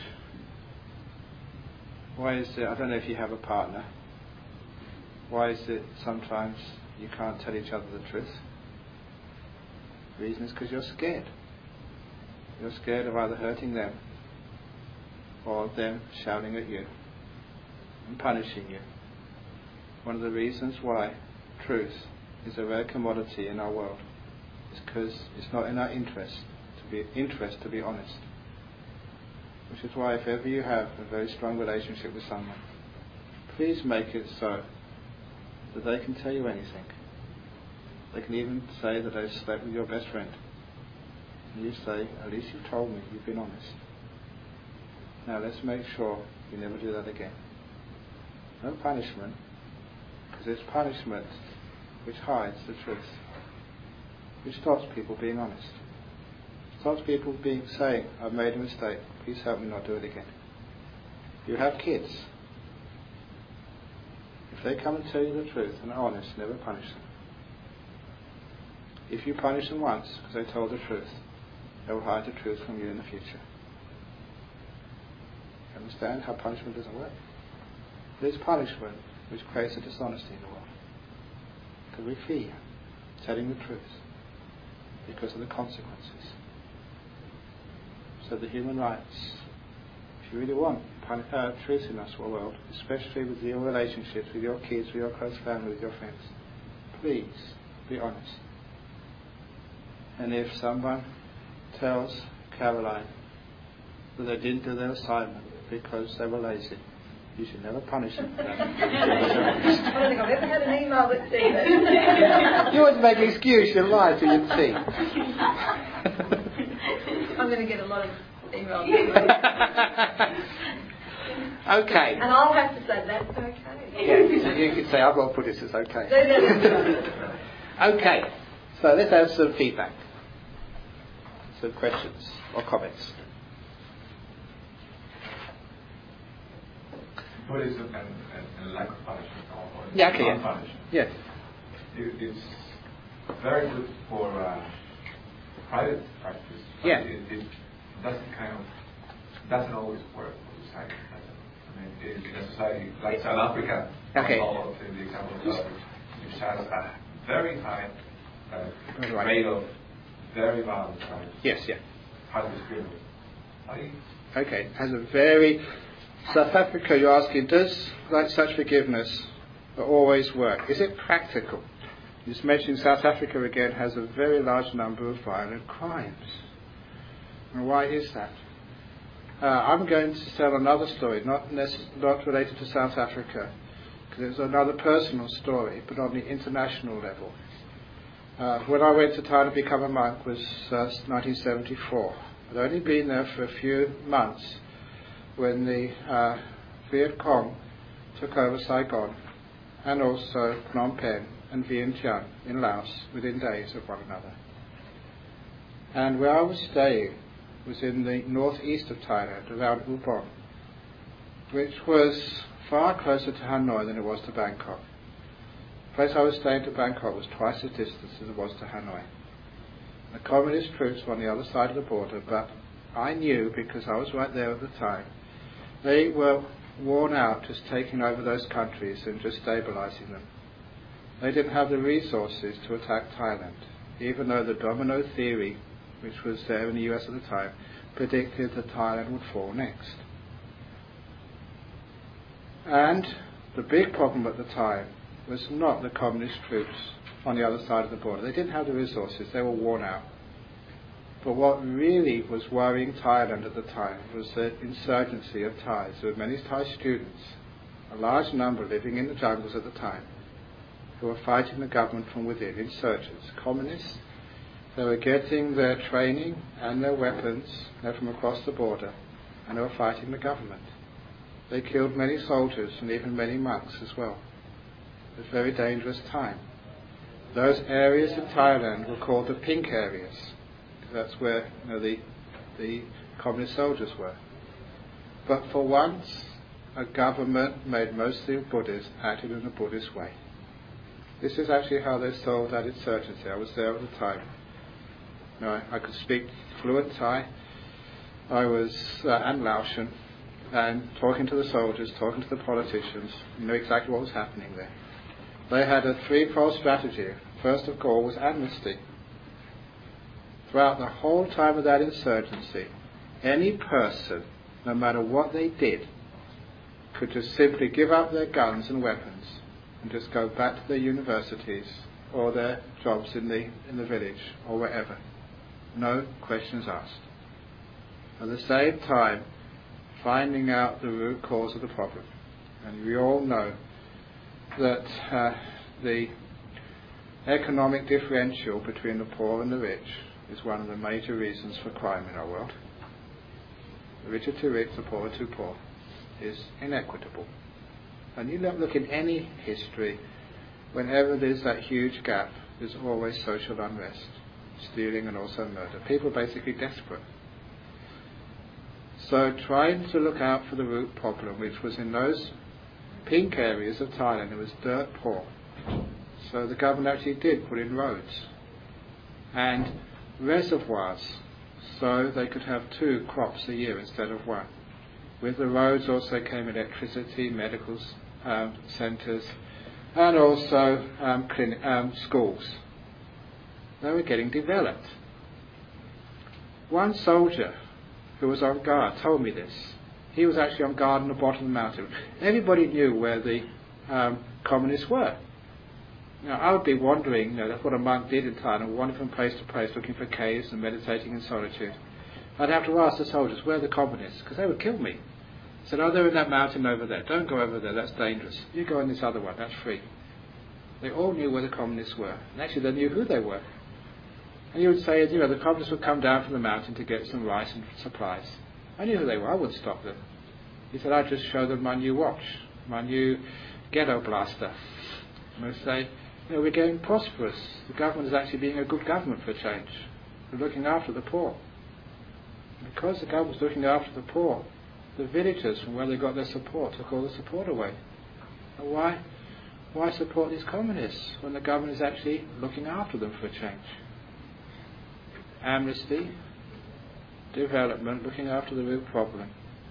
Why is it, I don't know if you have a partner, why is it sometimes you can't tell each other the truth? The reason is because you're scared. You're scared of either hurting them or them shouting at you and punishing you. One of the reasons why truth is a rare commodity in our world is because it's not in our interest to be honest. Which is why if ever you have a very strong relationship with someone, please make it so that they can tell you anything. They can even say that they've slept with your best friend. And you say, at least you've told me, you've been honest. Now let's make sure you never do that again. No punishment, because it's punishment which hides the truth, which stops people being honest. Stops people saying, I've made a mistake, please help me not do it again. You have kids. If they come and tell you the truth and are honest, never punish them. If you punish them once because they told the truth, they will hide the truth from you in the future. Understand how punishment doesn't work? It is punishment which creates a dishonesty in the world. Because we fear telling the truth because of the consequences. So the human rights, if you really want truth in this world, especially with your relationships, with your kids, with your close family, with your friends, please be honest. And if someone tells Caroline that they didn't do their assignment because they were lazy, you should never punish them for that. I don't think I've ever had an email that said that. You wouldn't make an excuse, you'd lie till you'd see. I'm going to get a lot of emails. Okay. And I'll have to say, that's okay. Yeah, so you could say, I've got to put this as okay. Okay, so let's have some feedback. Some questions or comments. Buddhism and lack of punishment or non-punishment. Yes. It's very good for private practice. Yeah. It doesn't always work for society. I mean, in a society like South Africa, the example of South Africa, which has a very high rate of very violent crimes. Yes, yeah. How does it feel? Okay, has a very... South Africa, you're asking, does like such forgiveness always work? Is it practical? You just mentioned South Africa again has a very large number of violent crimes. And why is that? I'm going to tell another story, not related to South Africa, because it's another personal story, but on the international level. When I went to Thailand to become a monk was 1974. I'd only been there for a few months when the Viet Cong took over Saigon and also Phnom Penh and Vientiane in Laos within days of one another. And where I was staying was in the northeast of Thailand, around Ubon, which was far closer to Hanoi than it was to Bangkok. The place I was staying to Bangkok was twice the distance as it was to Hanoi. The communist troops were on the other side of the border, but I knew, because I was right there at the time, they were worn out just taking over those countries and just stabilizing them. They didn't have the resources to attack Thailand, even though the domino theory, which was there in the US at the time, predicted that Thailand would fall next. And the big problem at the time was not the communist troops on the other side of the border. They didn't have the resources, they were worn out. But what really was worrying Thailand at the time was the insurgency of Thais. There were many Thai students, a large number living in the jungles at the time, who were fighting the government from within, insurgents, communists. They were getting their training and their weapons from across the border, and they were fighting the government. They killed many soldiers and even many monks as well. It was a very dangerous time. Those areas in Thailand were called the pink areas. That's where the communist soldiers were. But for once, a government made mostly of Buddhists acted in a Buddhist way. This is actually how they solved that insurgency. I was there at the time. I could speak fluent Thai. I was and Laotian, and talking to the soldiers, talking to the politicians, knew exactly what was happening there. They had a threefold strategy. First of all was amnesty. Throughout the whole time of that insurgency, any person, no matter what they did, could just simply give up their guns and weapons and just go back to their universities or their jobs in the village or wherever. No questions asked. At the same time, finding out the root cause of the problem. And we all know that the economic differential between the poor and the rich is one of the major reasons for crime in our world. The rich are too rich, the poor are too poor, is inequitable. And you look in any history, whenever there's that huge gap, there's always social unrest, stealing and also murder. People are basically desperate. So trying to look out for the root problem, which was in those pink areas of Thailand, it was dirt poor. So the government actually did put in roads. and reservoirs, so they could have 2 crops a year instead of 1. With the roads also came electricity, medical centres, and also schools. They were getting developed. One soldier who was on guard told me this. He was actually on guard on the bottom of the mountain. Everybody knew where the communists were. Now, I would be wandering, that's what a monk did in Thailand, wandering from place to place looking for caves and meditating in solitude. I'd have to ask the soldiers, where are the communists? Because they would kill me. I said, they're in that mountain over there. Don't go over there, that's dangerous. You go on this other one, that's free. They all knew where the communists were. And actually they knew who they were. And you would say, the communists would come down from the mountain to get some rice and supplies. I knew who they were, I wouldn't stop them. He said, I'd just show them my new watch, my new ghetto blaster. And I'd say, we're getting prosperous. The government is actually being a good government for a change. We're looking after the poor. And because the government's looking after the poor, the villagers from where they got their support took all the support away. And why support these communists when the government is actually looking after them for a change? Amnesty, development, looking after the real problem.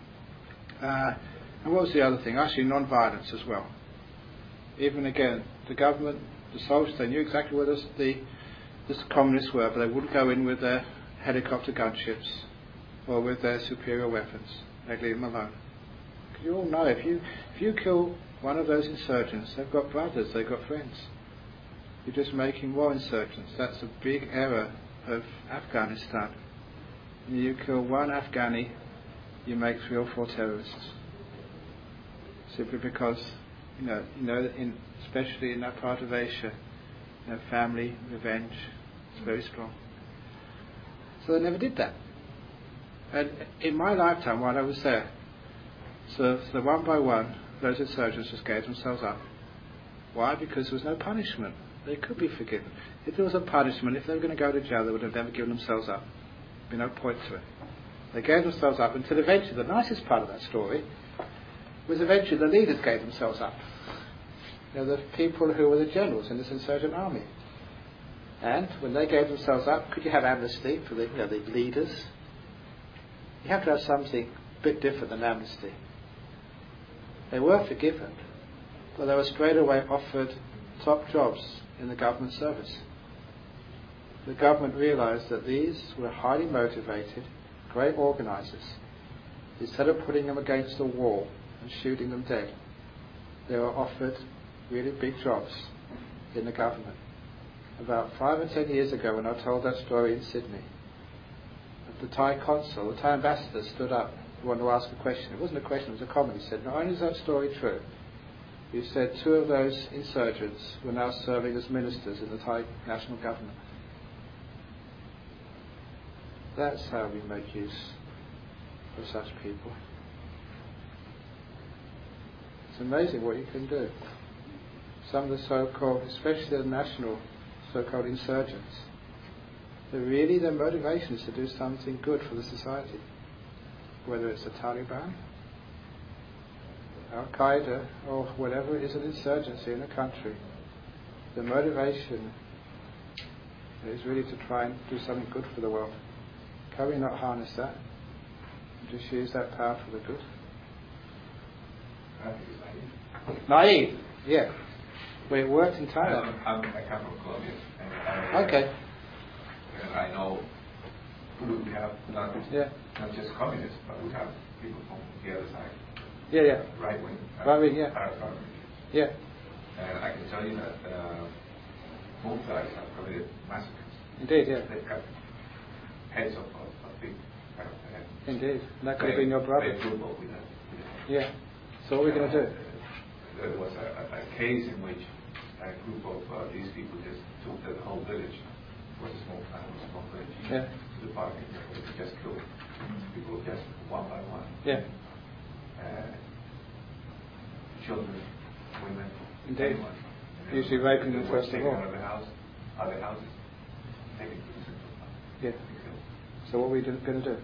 And what was the other thing? Actually, non-violence as well. Even again, the government, the soldiers, they knew exactly where the communists were, but they wouldn't go in with their helicopter gunships or with their superior weapons. They'd leave them alone. Because you all know, if you kill one of those insurgents, they've got brothers, they've got friends. You're just making more insurgents. That's a big error of Afghanistan. You kill one Afghani, you make 3 or 4 terrorists. Simply because, especially in that part of Asia, family, revenge, is very strong. So they never did that. And in my lifetime, while I was there, so one by one, those insurgents just gave themselves up. Why? Because there was no punishment. They could be forgiven. If there was a punishment, if they were going to go to jail, they would have never given themselves up. There'd be no point to it. They gave themselves up until eventually, the nicest part of that story was eventually the leaders gave themselves up. The people who were the generals in this insurgent army. And when they gave themselves up, could you have amnesty for the leaders? You have to have something a bit different than amnesty. They were forgiven, but they were straight away offered top jobs in the government service. The government realised that these were highly motivated, great organisers. Instead of putting them against the wall and shooting them dead, they were offered really big jobs in the government. About 5 or 10 years ago, when I told that story in Sydney, the Thai consul, the Thai ambassador, stood up, wanted to ask a question. It wasn't a question, it was a comment. He said, not only is that story true, he said 2 of those insurgents were now serving as ministers in the Thai national government. That's how we make use of such people. It's amazing what you can do. Some of the so-called, especially the national so-called insurgents, their motivation is to do something good for the society. Whether it's the Taliban, Al-Qaeda, or whatever it is, an insurgency in a country, the motivation is really to try and do something good for the world. Can we not harness that? Just use that power for the good? I think it's naive. Naive, yeah. Well, it worked in Thailand. I come from Colombia. Okay. And I know we have not just communists, but we have people from the other side. Yeah. Right wing. Yeah. Right. Yeah. And I can tell you that both sides have committed massacres. Indeed, yeah. They've got heads of big Indeed. And that could have been your brother. Yeah. So what are we going to do? There was a case in which a group of these people just took the whole village. It was a small village. Yeah. To the park, and they just killed people just one by one. Yeah. Children, women, indeed. anyone. Usually raping them first of all. Out of the house, other houses, taken to the central park. Yeah. So what are we going to do?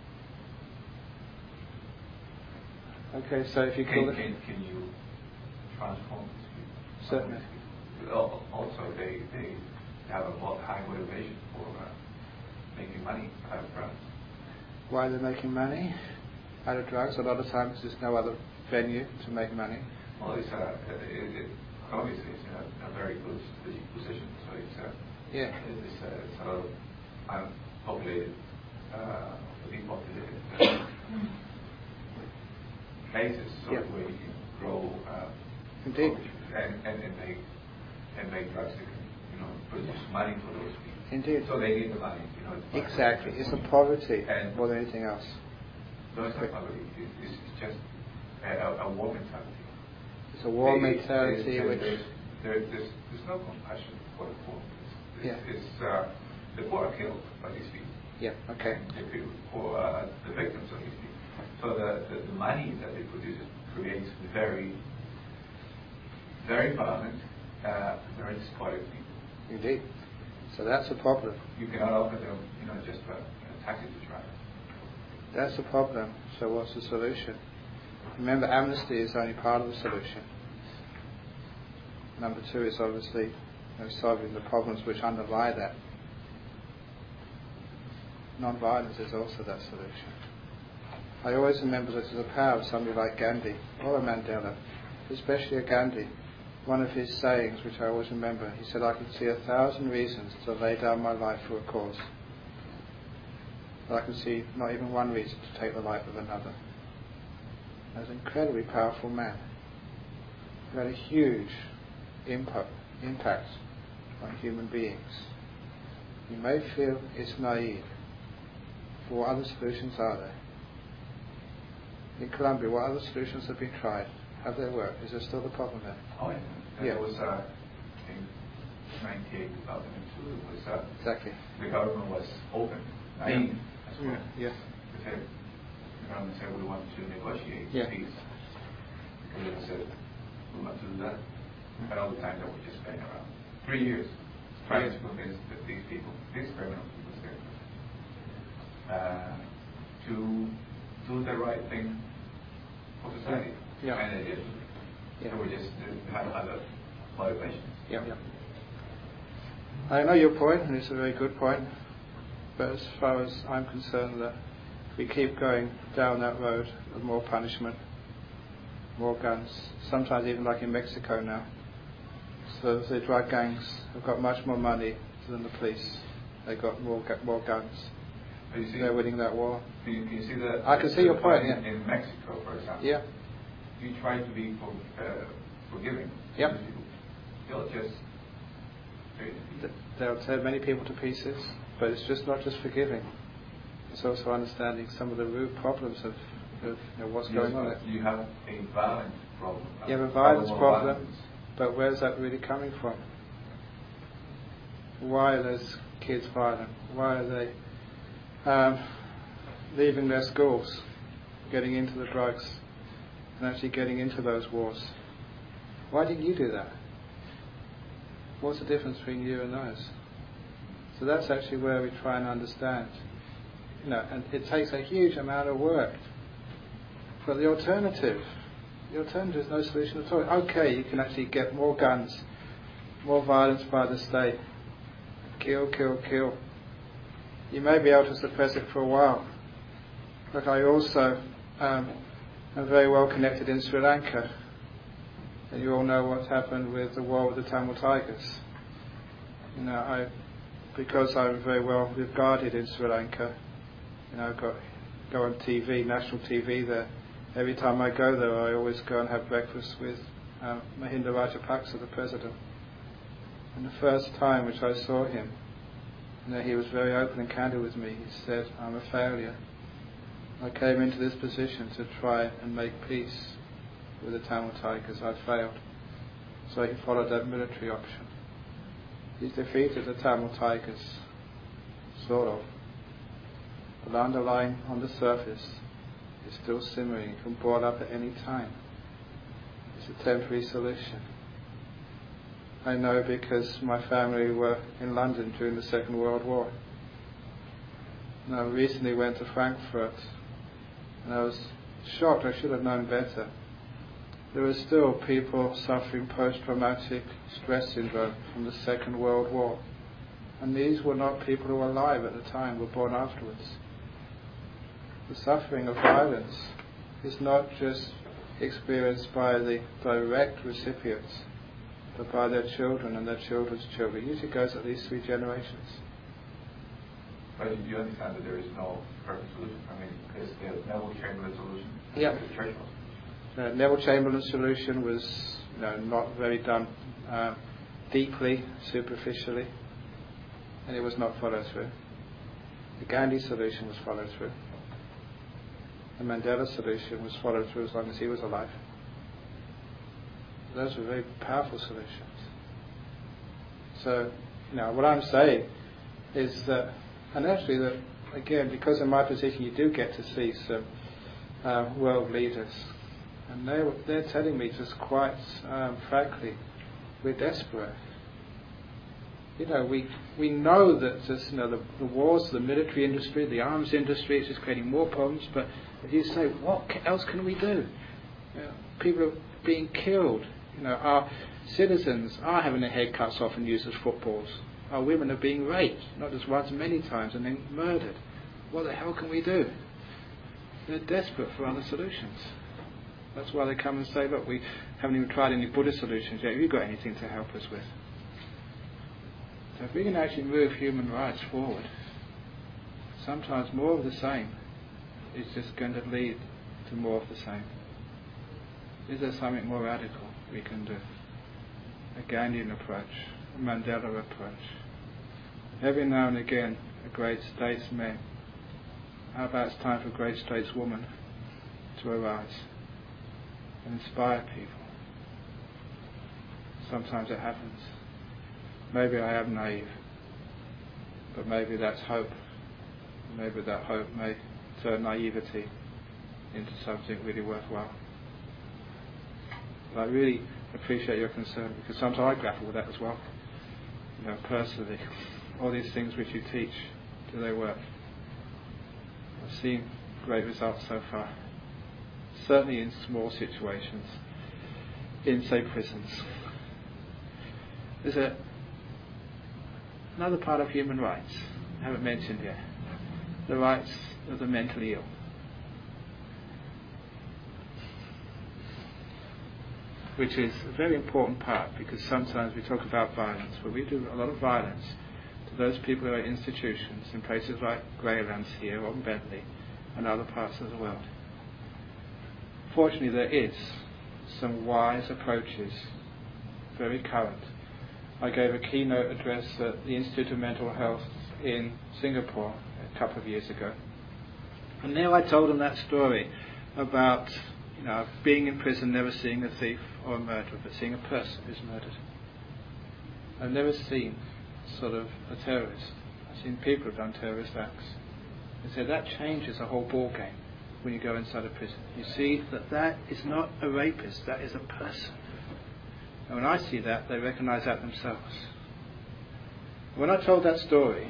Okay, so if you kill them, can you transform these people? Certainly. Also, they have a high motivation for making money out of drugs. Why are they making money out of drugs? A lot of times there's no other venue to make money. Well, it's obviously it's in a very good strategic position, so it's a lot of unpopulated, depopulated places, so where you can grow Indeed. and make drugs that can, produce money for those people. Indeed. So they need the money, Exactly. It's a poverty more than anything else. No, it's not poverty. It's just a war mentality. It's a war mentality there's no compassion for the poor. The poor are killed by these people. Yeah. Okay. The victims of these people. So the money that they produce creates very, very violent, very despotic people. Indeed. So that's a problem. You cannot offer them, just a taxi to drive. That's a problem. So what's the solution? Remember, amnesty is only part of the solution. Number two is obviously solving the problems which underlie that. Non-violence is also that solution. I always remember this as a power of somebody like Gandhi or a Mandela, especially a Gandhi. One of his sayings, which I always remember, he said, "I can see 1,000 reasons to lay down my life for a cause, but I can see not even one reason to take the life of another." That's an incredibly powerful man. He had a huge impact on human beings. You may feel it's naive, but what other solutions are there? In Colombia, what other solutions have been tried? Have they worked? Is there still the problem there? Oh, yeah. It was, in 98, 2002, it was, exactly. The government was open, naive as well. Yeah. The government said, we want to negotiate peace. They said, we want to do that. And all the time that we're just spending around 3 years trying to convince these people, these criminals, to do the right thing for society. Yeah. And they didn't. So we just had other motivations. Yeah. I know your point, and it's a very good point. But as far as I'm concerned, that if we keep going down that road of more punishment, more guns, sometimes even like in Mexico now, so the drug gangs have got much more money than the police. They've got more guns. They're winning that war. Can you see that? I can see your point. In Mexico, for example. Yeah. You try to be forgiving. Yep. They'll just. They'll tear many people to pieces, but it's just not just forgiving. It's also understanding some of the root problems of what's going on. You have a violence problem. You have a violence problem, but where's that really coming from? Why are those kids violent? Why are they leaving their schools, getting into the drugs, and actually getting into those wars? Why didn't you do that? What's the difference between you and those? So that's actually where we try and understand. And it takes a huge amount of work. But the alternative is no solution at all. Okay, you can actually get more guns, more violence by the state. Kill, kill, kill. You may be able to suppress it for a while. But I also am very well connected in Sri Lanka. And you all know what's happened with the war with the Tamil Tigers. Because I'm very well regarded in Sri Lanka, I go on TV, national TV there. Every time I go there, I always go and have breakfast with Mahinda Rajapaksa, the president. And the first time which I saw him, he was very open and candid with me. He said, "I'm a failure. I came into this position to try and make peace with the Tamil Tigers. I failed." So he followed that military option. He's defeated the Tamil Tigers, sort of. But underlying on the surface is still simmering. It can boil up at any time. It's a temporary solution. I know because my family were in London during the Second World War. And I recently went to Frankfurt, and I was shocked. I should have known better. There were still people suffering post-traumatic stress syndrome from the Second World War. And these were not people who were alive at the time, were born afterwards. The suffering of violence is not just experienced by the direct recipients, but by their children and their children's children. It usually goes at least 3 generations. But you understand that there is no perfect solution. I mean, is the Neville Chamberlain solution? Yeah. The church was. The Neville Chamberlain solution was not very done deeply, superficially, and it was not followed through. The Gandhi solution was followed through. The Mandela solution was followed through as long as he was alive. Those were very powerful solutions. So, what I'm saying is that, and actually that, again, because in my position you do get to see some world leaders, and they're telling me just quite frankly, we're desperate. We know that just, the wars, the military industry, the arms industry is just creating more problems, but if you say, what else can we do? People are being killed. Our citizens are having their head cut off and used as footballs. Our women are being raped, not just once, many times, and then murdered. What the hell can we do? They're desperate for other solutions. That's why they come and say, look, we haven't even tried any Buddhist solutions yet. Have you got anything to help us with? So if we can actually move human rights forward, sometimes more of the same is just going to lead to more of the same. Is there something more radical we can do? A Gandhian approach, a Mandela approach. Every now and again, a great statesman. How about it's time for a great stateswoman to arise and inspire people? Sometimes it happens. Maybe I am naive, but maybe that's hope. Maybe that hope may turn naivety into something really worthwhile. But I really appreciate your concern, because sometimes I grapple with that as well. Personally, all these things which you teach, do they work? I've seen great results so far. Certainly in small situations, in, say, prisons. There's another part of human rights I haven't mentioned yet. The rights of the mentally ill. Which is a very important part, because sometimes we talk about violence, but we do a lot of violence to those people who are in institutions in places like Greylands here or Bentley and other parts of the world. Fortunately, there is some wise approaches, very current. I gave a keynote address at the Institute of Mental Health in Singapore a couple of years ago. And there I told them that story about being in prison, never seeing a thief or a murderer, but seeing a person who's murdered. I've never seen sort of a terrorist. I've seen people who've done terrorist acts. They say that changes the whole ball game when you go inside a prison. You see that is not a rapist, that is a person. And when I see that, they recognize that themselves. When I told that story,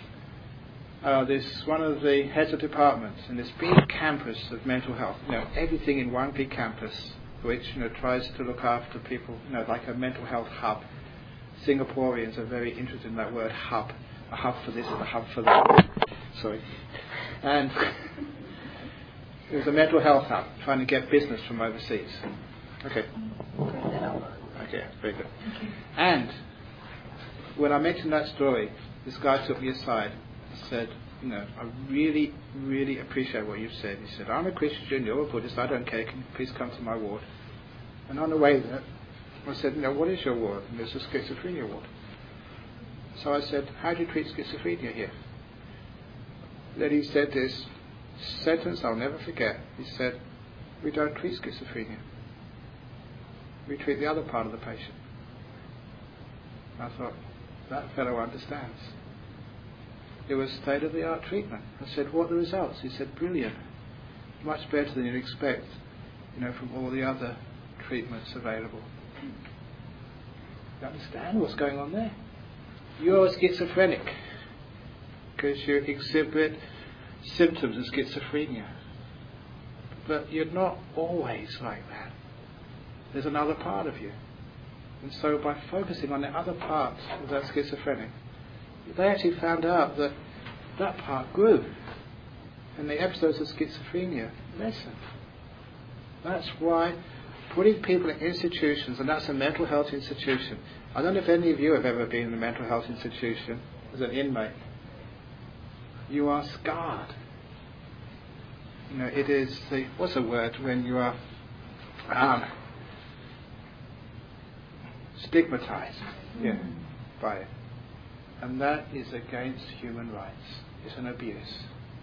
this one of the heads of departments in this big campus of mental health, everything in one big campus, which tries to look after people, like a mental health hub. Singaporeans are very interested in that word hub, a hub for this and a hub for that. Sorry. And it was a mental health hub, trying to get business from overseas. Okay. Okay, very good. And when I mentioned that story, this guy took me aside and said, I really, really appreciate what you've said. He said, I'm a Christian, you're a Buddhist, I don't care, can you please come to my ward? And on the way there, I said, what is your ward? And there's a schizophrenia ward. So I said, how do you treat schizophrenia here? Then he said this sentence I'll never forget. He said, we don't treat schizophrenia. We treat the other part of the patient. I thought, that fellow understands. It was state-of-the-art treatment. I said, what are the results? He said, brilliant. Much better than you'd expect, from all the other treatments available. You understand what's going on there? You're a schizophrenic because you exhibit symptoms of schizophrenia. But you're not always like that. There's another part of you. And so by focusing on the other part of that schizophrenic, they actually found out that that part grew. And the episodes of schizophrenia lessened. That's why putting people in institutions, and that's a mental health institution. I don't know if any of you have ever been in a mental health institution as an inmate. You are scarred. You know, it is the, what's the word when you are stigmatized by it. And that is against human rights. It's an abuse.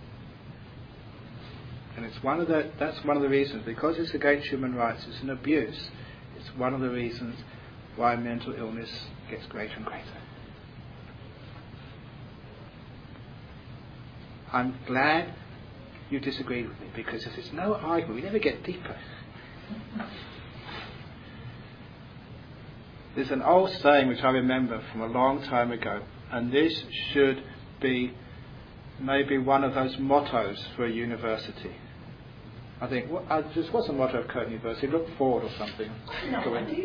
And it's that's one of the reasons, because it's against human rights, it's an abuse. It's one of the reasons why mental illness gets greater and greater. I'm glad you disagreed with me, because if there's no argument, we never get deeper. There's an old saying which I remember from a long time ago, and this should be maybe one of those mottos for a university. I think, what's the motto of Curtin University? Look forward or something. No,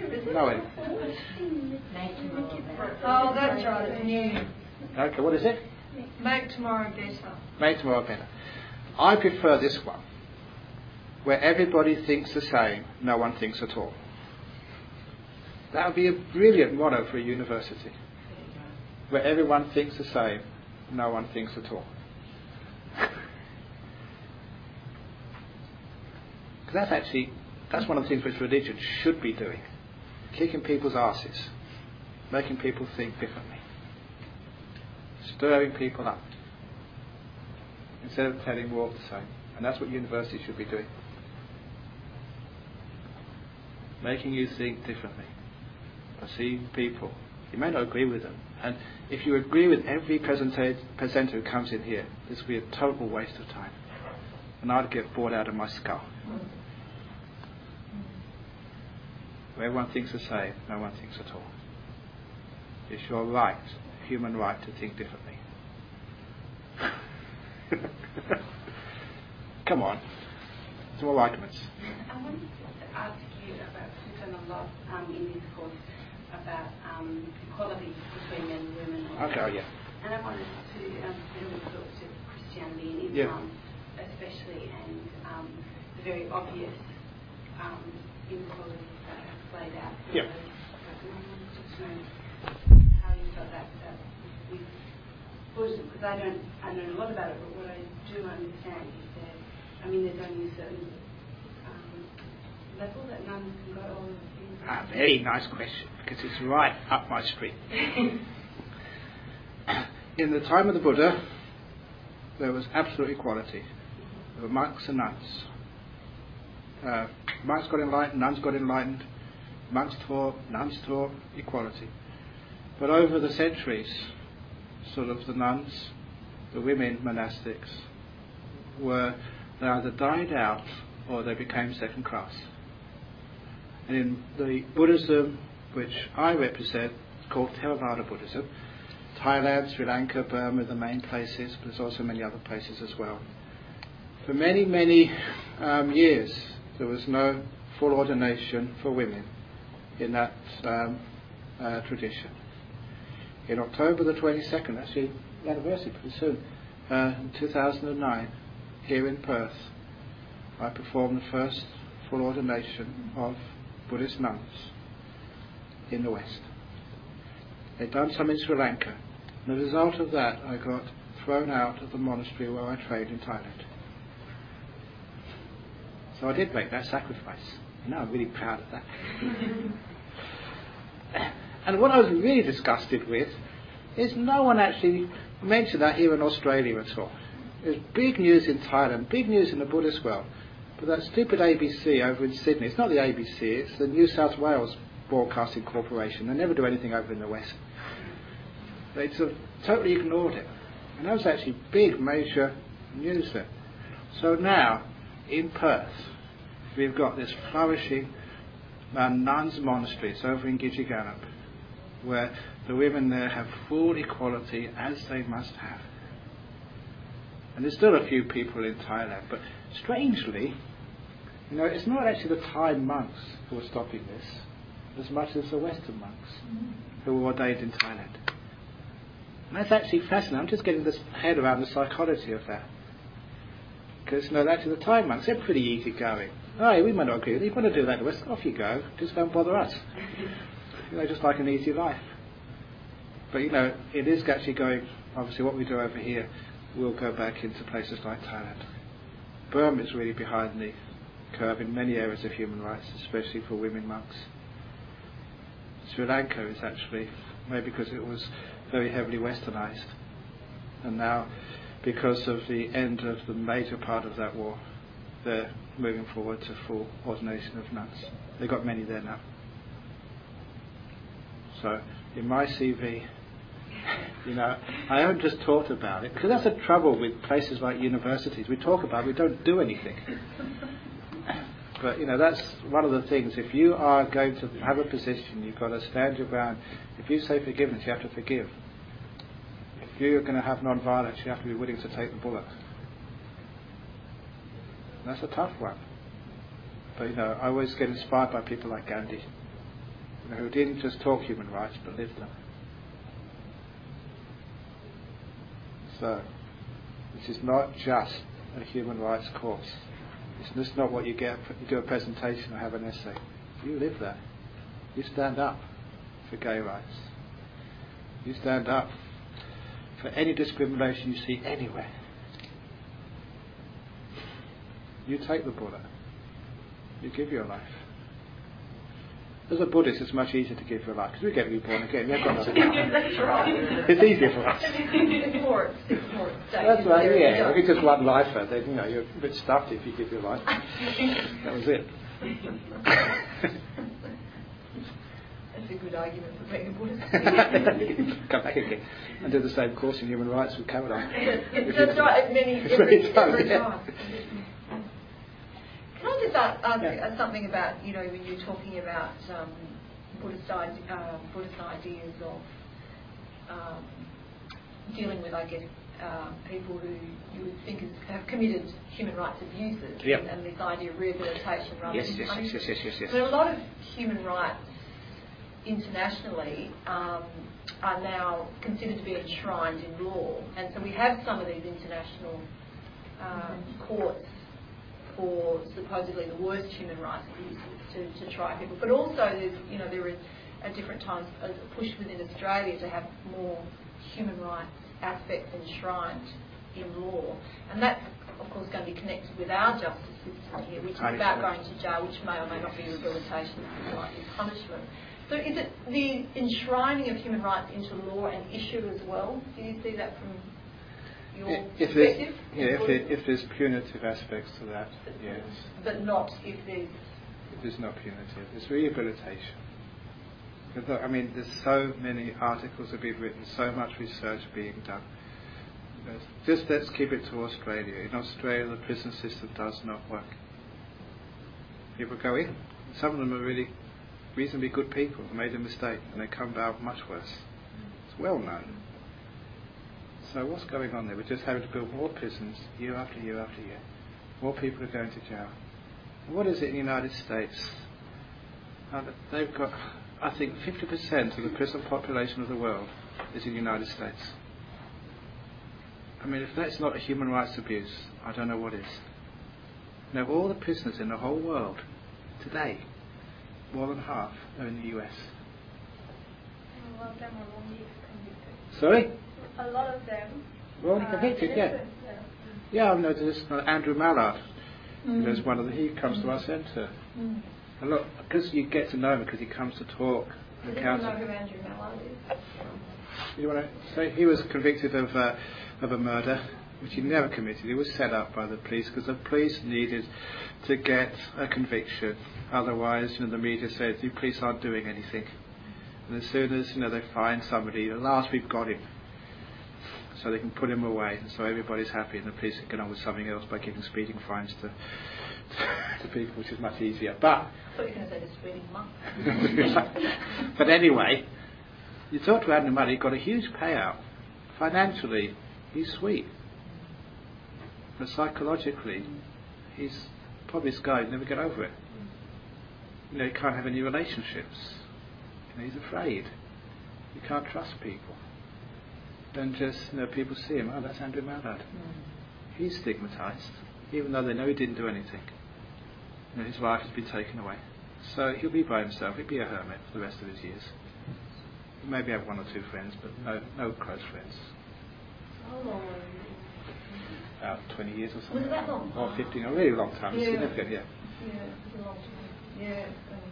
oh, that's right, it's new. Okay, what is it? Make tomorrow better. Make tomorrow better. I prefer this one, where everybody thinks the same, no one thinks at all. That would be a brilliant motto for a university, where everyone thinks the same, no one thinks at all. That's one of the things which religion should be doing. Kicking people's asses. Making people think differently. Stirring people up. Instead of telling them all the same. And that's what universities should be doing. Making you think differently. By seeing people. You may not agree with them. And if you agree with every presenter who comes in here, this would be a total waste of time. And I'd get bored out of my skull. Where everyone thinks the same, no one thinks at all. It's your right, human right, to think differently. Come on. Some more arguments. I wanted to ask you about, we've done a lot in this course about equality between men and women. Okay, yeah. And I wanted to really talk to Christianity and Islam, especially, and the very obvious inequalities that have played out. Yeah. Just know how you felt that with Buddhism, because I don't know a lot about it, but what I do understand is that, there's only a certain level that nuns can go on. Very nice question, because it's right up my street. In the time of the Buddha, there was absolute equality. There were monks and nuns. Monks got enlightened, nuns got enlightened. Monks taught, nuns taught, equality. But over the centuries, sort of the nuns, the women monastics, they either died out or they became second class. And in the Buddhism which I represent, it's called Theravada Buddhism. Thailand, Sri Lanka, Burma are the main places, but there's also many other places as well. For many, many years, there was no full ordination for women in that tradition. In October the 22nd, actually the anniversary pretty soon, in 2009, here in Perth, I performed the first full ordination of Buddhist nuns in the West. They'd done some in Sri Lanka. And the result of that, I got thrown out of the monastery where I trained in Thailand. So I did make that sacrifice. And now I'm really proud of that. And what I was really disgusted with is no one actually mentioned that here in Australia at all. There's big news in Thailand, big news in the Buddhist world. But that stupid ABC over in Sydney, it's not the ABC, it's the New South Wales Broadcasting Corporation. They never do anything over in the West. They sort of totally ignored it. And that was actually big, major news there. So now, in Perth, we've got this flourishing nuns monasteries over in Gidgegannup, where the women there have full equality as they must have. And there's still a few people in Thailand, but strangely, it's not actually the Thai monks who are stopping this, as much as the Western monks who were ordained in Thailand. And that's actually fascinating. I'm just getting this head around the psychology of that. Because, actually the Thai monks, they're pretty easygoing. Oh, we might not agree with you. You want to do that to us, off you go. Just don't bother us. Just like an easy life. But, it is actually going, obviously what we do over here will go back into places like Thailand. Burma is really behind the curve in many areas of human rights, especially for women monks. Sri Lanka is actually, maybe because it was very heavily westernized, and now because of the end of the major part of that war, they're moving forward to full ordination of nuns. They've got many there now. So in my CV, I haven't just talked about it, because that's the trouble with places like universities. We talk about it, we don't do anything. But, that's one of the things. If you are going to have a position, you've got to stand your ground. If you say forgiveness, you have to forgive. If you're going to have non-violence, you have to be willing to take the bullet. And that's a tough one. But, I always get inspired by people like Gandhi, who didn't just talk human rights, but lived them. So, this is not just a human rights course. It's just not what you get. You do a presentation or have an essay. You live that. You stand up for gay rights. You stand up for any discrimination you see anywhere. You take the bullet. You give your life. As a Buddhist, it's much easier to give your life because we get reborn again. We've got nothing. That's right. It's easier for us. It's more at stake. That's right. Yeah. If you just one lifer, then you're a bit stuffed if you give your life. That was it. That's a good argument for being a Buddhist. Come back again and do the same course in human rights with Cameron. That's right. Every time. Can I just ask something about, when you're talking about Buddhist ideas of dealing with, I guess, people who you would think have committed human rights abuses, and this idea of rehabilitation rather than punishment. Yes. But a lot of human rights internationally are now considered to be enshrined in law, and so we have some of these international courts for supposedly the worst human rights abuses to try people. But also there is at different times a push within Australia to have more human rights aspects enshrined in law. And that's of course going to be connected with our justice system here, which is about going to jail, which may or may not be rehabilitation, like punishment. So is it the enshrining of human rights into law an issue as well? Do you see that from your perspective? If there's punitive aspects to that, yes. But not if there's... If there's not punitive. It's rehabilitation. I mean, there's so many articles that have been written, so much research being done. Just let's keep it to Australia. In Australia, the prison system does not work. People go in. Some of them are really reasonably good people who made a mistake, and they come out much worse. It's well known. So what's going on there? We're just having to build more prisons year after year after year. More people are going to jail. And what is it in the United States? They've got, I think, 50% of the prison population of the world is in the United States. I mean, if that's not a human rights abuse, I don't know what is. Now, all the prisoners in the whole world today, more than half, are in the US. A lot of them are wrongly convicted. Sorry? A lot of them. Wrongly convicted, yeah. Yeah, I've noticed Andrew Mallard. There's one of he comes to our centre. And look, because you get to know him because he comes to talk. Does anyone know who Andrew Mallard is? You want to say he was convicted of a murder, which he never committed. He was set up by the police because the police needed to get a conviction. Otherwise, the media said the police aren't doing anything. And as soon as they find somebody, at last we've got him, so they can put him away. And so everybody's happy, and the police can get on with something else by giving speeding fines to people, which is much easier. But I thought you were going to say the speeding monk. But anyway, you talk to Andrew Mallard, he got a huge payout. Financially, he's sweet. But psychologically, he's probably this guy who'd never get over it. He can't have any relationships. He's afraid. You can't trust people. than just people see him. Oh, that's Andrew Mallard. He's stigmatised, even though they know he didn't do anything. His wife has been taken away, so he'll be by himself. He'll be a hermit for the rest of his years. He'll maybe have one or two friends, but no close friends. How long? About 20 years or something. Was it that long? Or 15, a really long time. Yeah. Significant, yeah. Yeah, it was a long time. Yeah.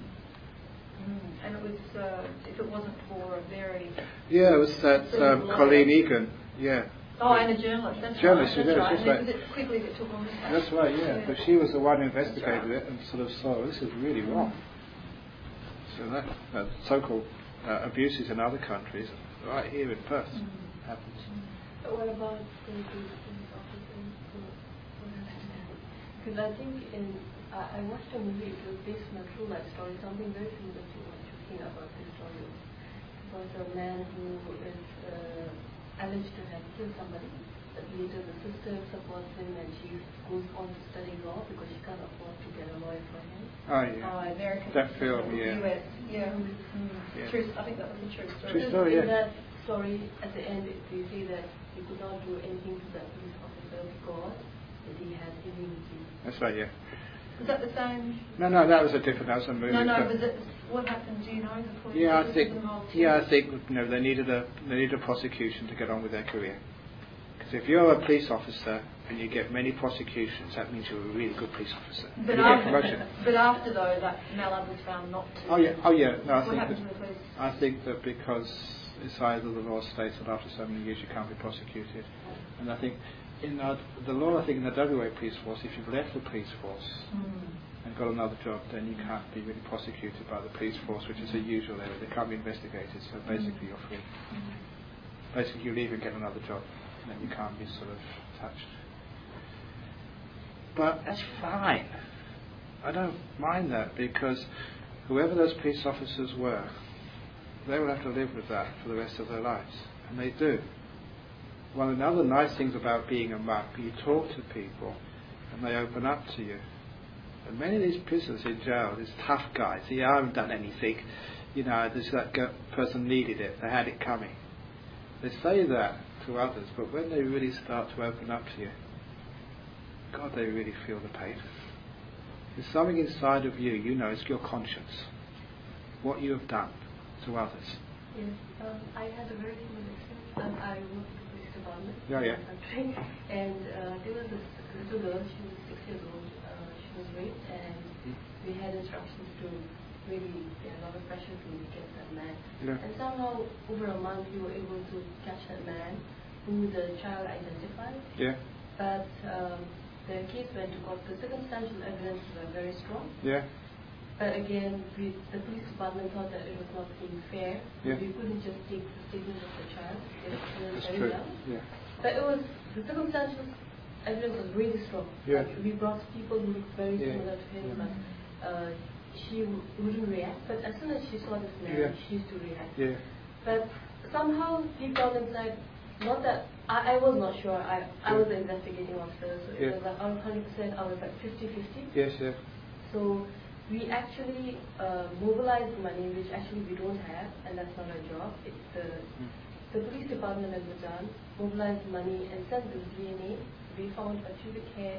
And it was, if it wasn't for a very... Yeah, it was that Colleen Egan, yeah. Oh, and a journalist, that's Journalist, right. yeah, That's right. that's right. And it quickly it took on this. That's right, yeah. But she was the one who investigated it and sort of saw this is really wrong. So that so-called abuses in other countries, right here in Perth, happens. But what about the police officers? Because I think I watched a movie, it was based on a true life story, something very similar to what you're saying about this story. It was a man who is alleged to have killed somebody, but later the sister supports him and she goes on to study law because she can't afford to get a lawyer for him. Oh, yeah. American. That film, yeah. US, yeah. Yeah. True, I think that was a true story. True story, In yeah. that story, at the end, they say that he could not do anything to that police officer because he had immunity. That's right, yeah. Was that the same? No, that was a different. That was a movie. No, but was it? What happened? Do you know? The police yeah, I officers think. involved too? Yeah, I think they needed a prosecution to get on with their career. Because if you're a police officer and you get many prosecutions, that means you're a really good police officer. But you get promotion. after though, that Mallard was found not to. Oh yeah. No, What happened to the police? I think that because it's either the law states that after so many years you can't be prosecuted, and I think in the law, I think in the WA police force, if you've left the police force and got another job, then you can't be really prosecuted by the police force, which is a usual area. They can't be investigated, so basically you're free. Basically you leave and get another job, and then you can't be sort of touched. But that's fine. I don't mind that, because whoever those police officers were, they will have to live with that for the rest of their lives, and they do. One of the other nice things about being a monk, you talk to people and they open up to you. And many of these prisoners in jail, these tough guys, I haven't done anything, that person needed it, they had it coming. They say that to others, but when they really start to open up to you, God, they really feel the pain. There's something inside of you, it's your conscience, what you have done to others. Yes, I had a very similar experience. I worked at the police department Yeah. and there was this little girl, she was 6 years old, she was raped, and we had instructions to really get a lot of pressure to get that man. Yeah. And somehow, over a month, we were able to catch that man, who the child identified. Yeah. But the case went to court. The circumstantial evidence were very strong. Yeah. But again, the police department thought that it was not being fair. Yeah. We couldn't just take the statement of the child. It was That's very true. well. Yeah. But the circumstantial evidence was really strong. Yeah. Like, we brought people who looked very similar to him, but she wouldn't react. But as soon as she saw this man, she used to react. Yeah. But somehow deep down inside, not that I was not sure. I was the investigating officer, so it was like 100%. I was like 50-50. Yes. Yeah. So we actually mobilized money, which actually we don't have, and that's not our job. It's the police department at Bhutan mobilized money and sent this DNA. We found a pubic hair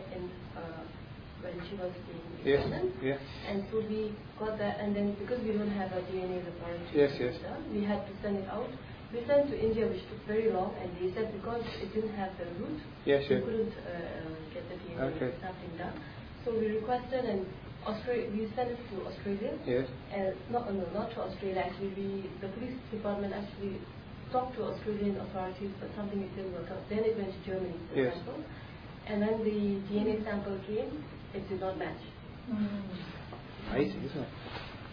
when she was being examined. Yes. And so we got that, and then because we don't have a DNA laboratory, we had to send it out. We sent to India, which took very long, and they said because it didn't have the root, we couldn't get the DNA sampling done. So we requested, and we sent it to Australia. Yes. And not to Australia. Actually, the police department actually talked to Australian authorities, but something it didn't work out. Then it went to Germany, for example. And when the DNA sample came, it did not match. Amazing, isn't it?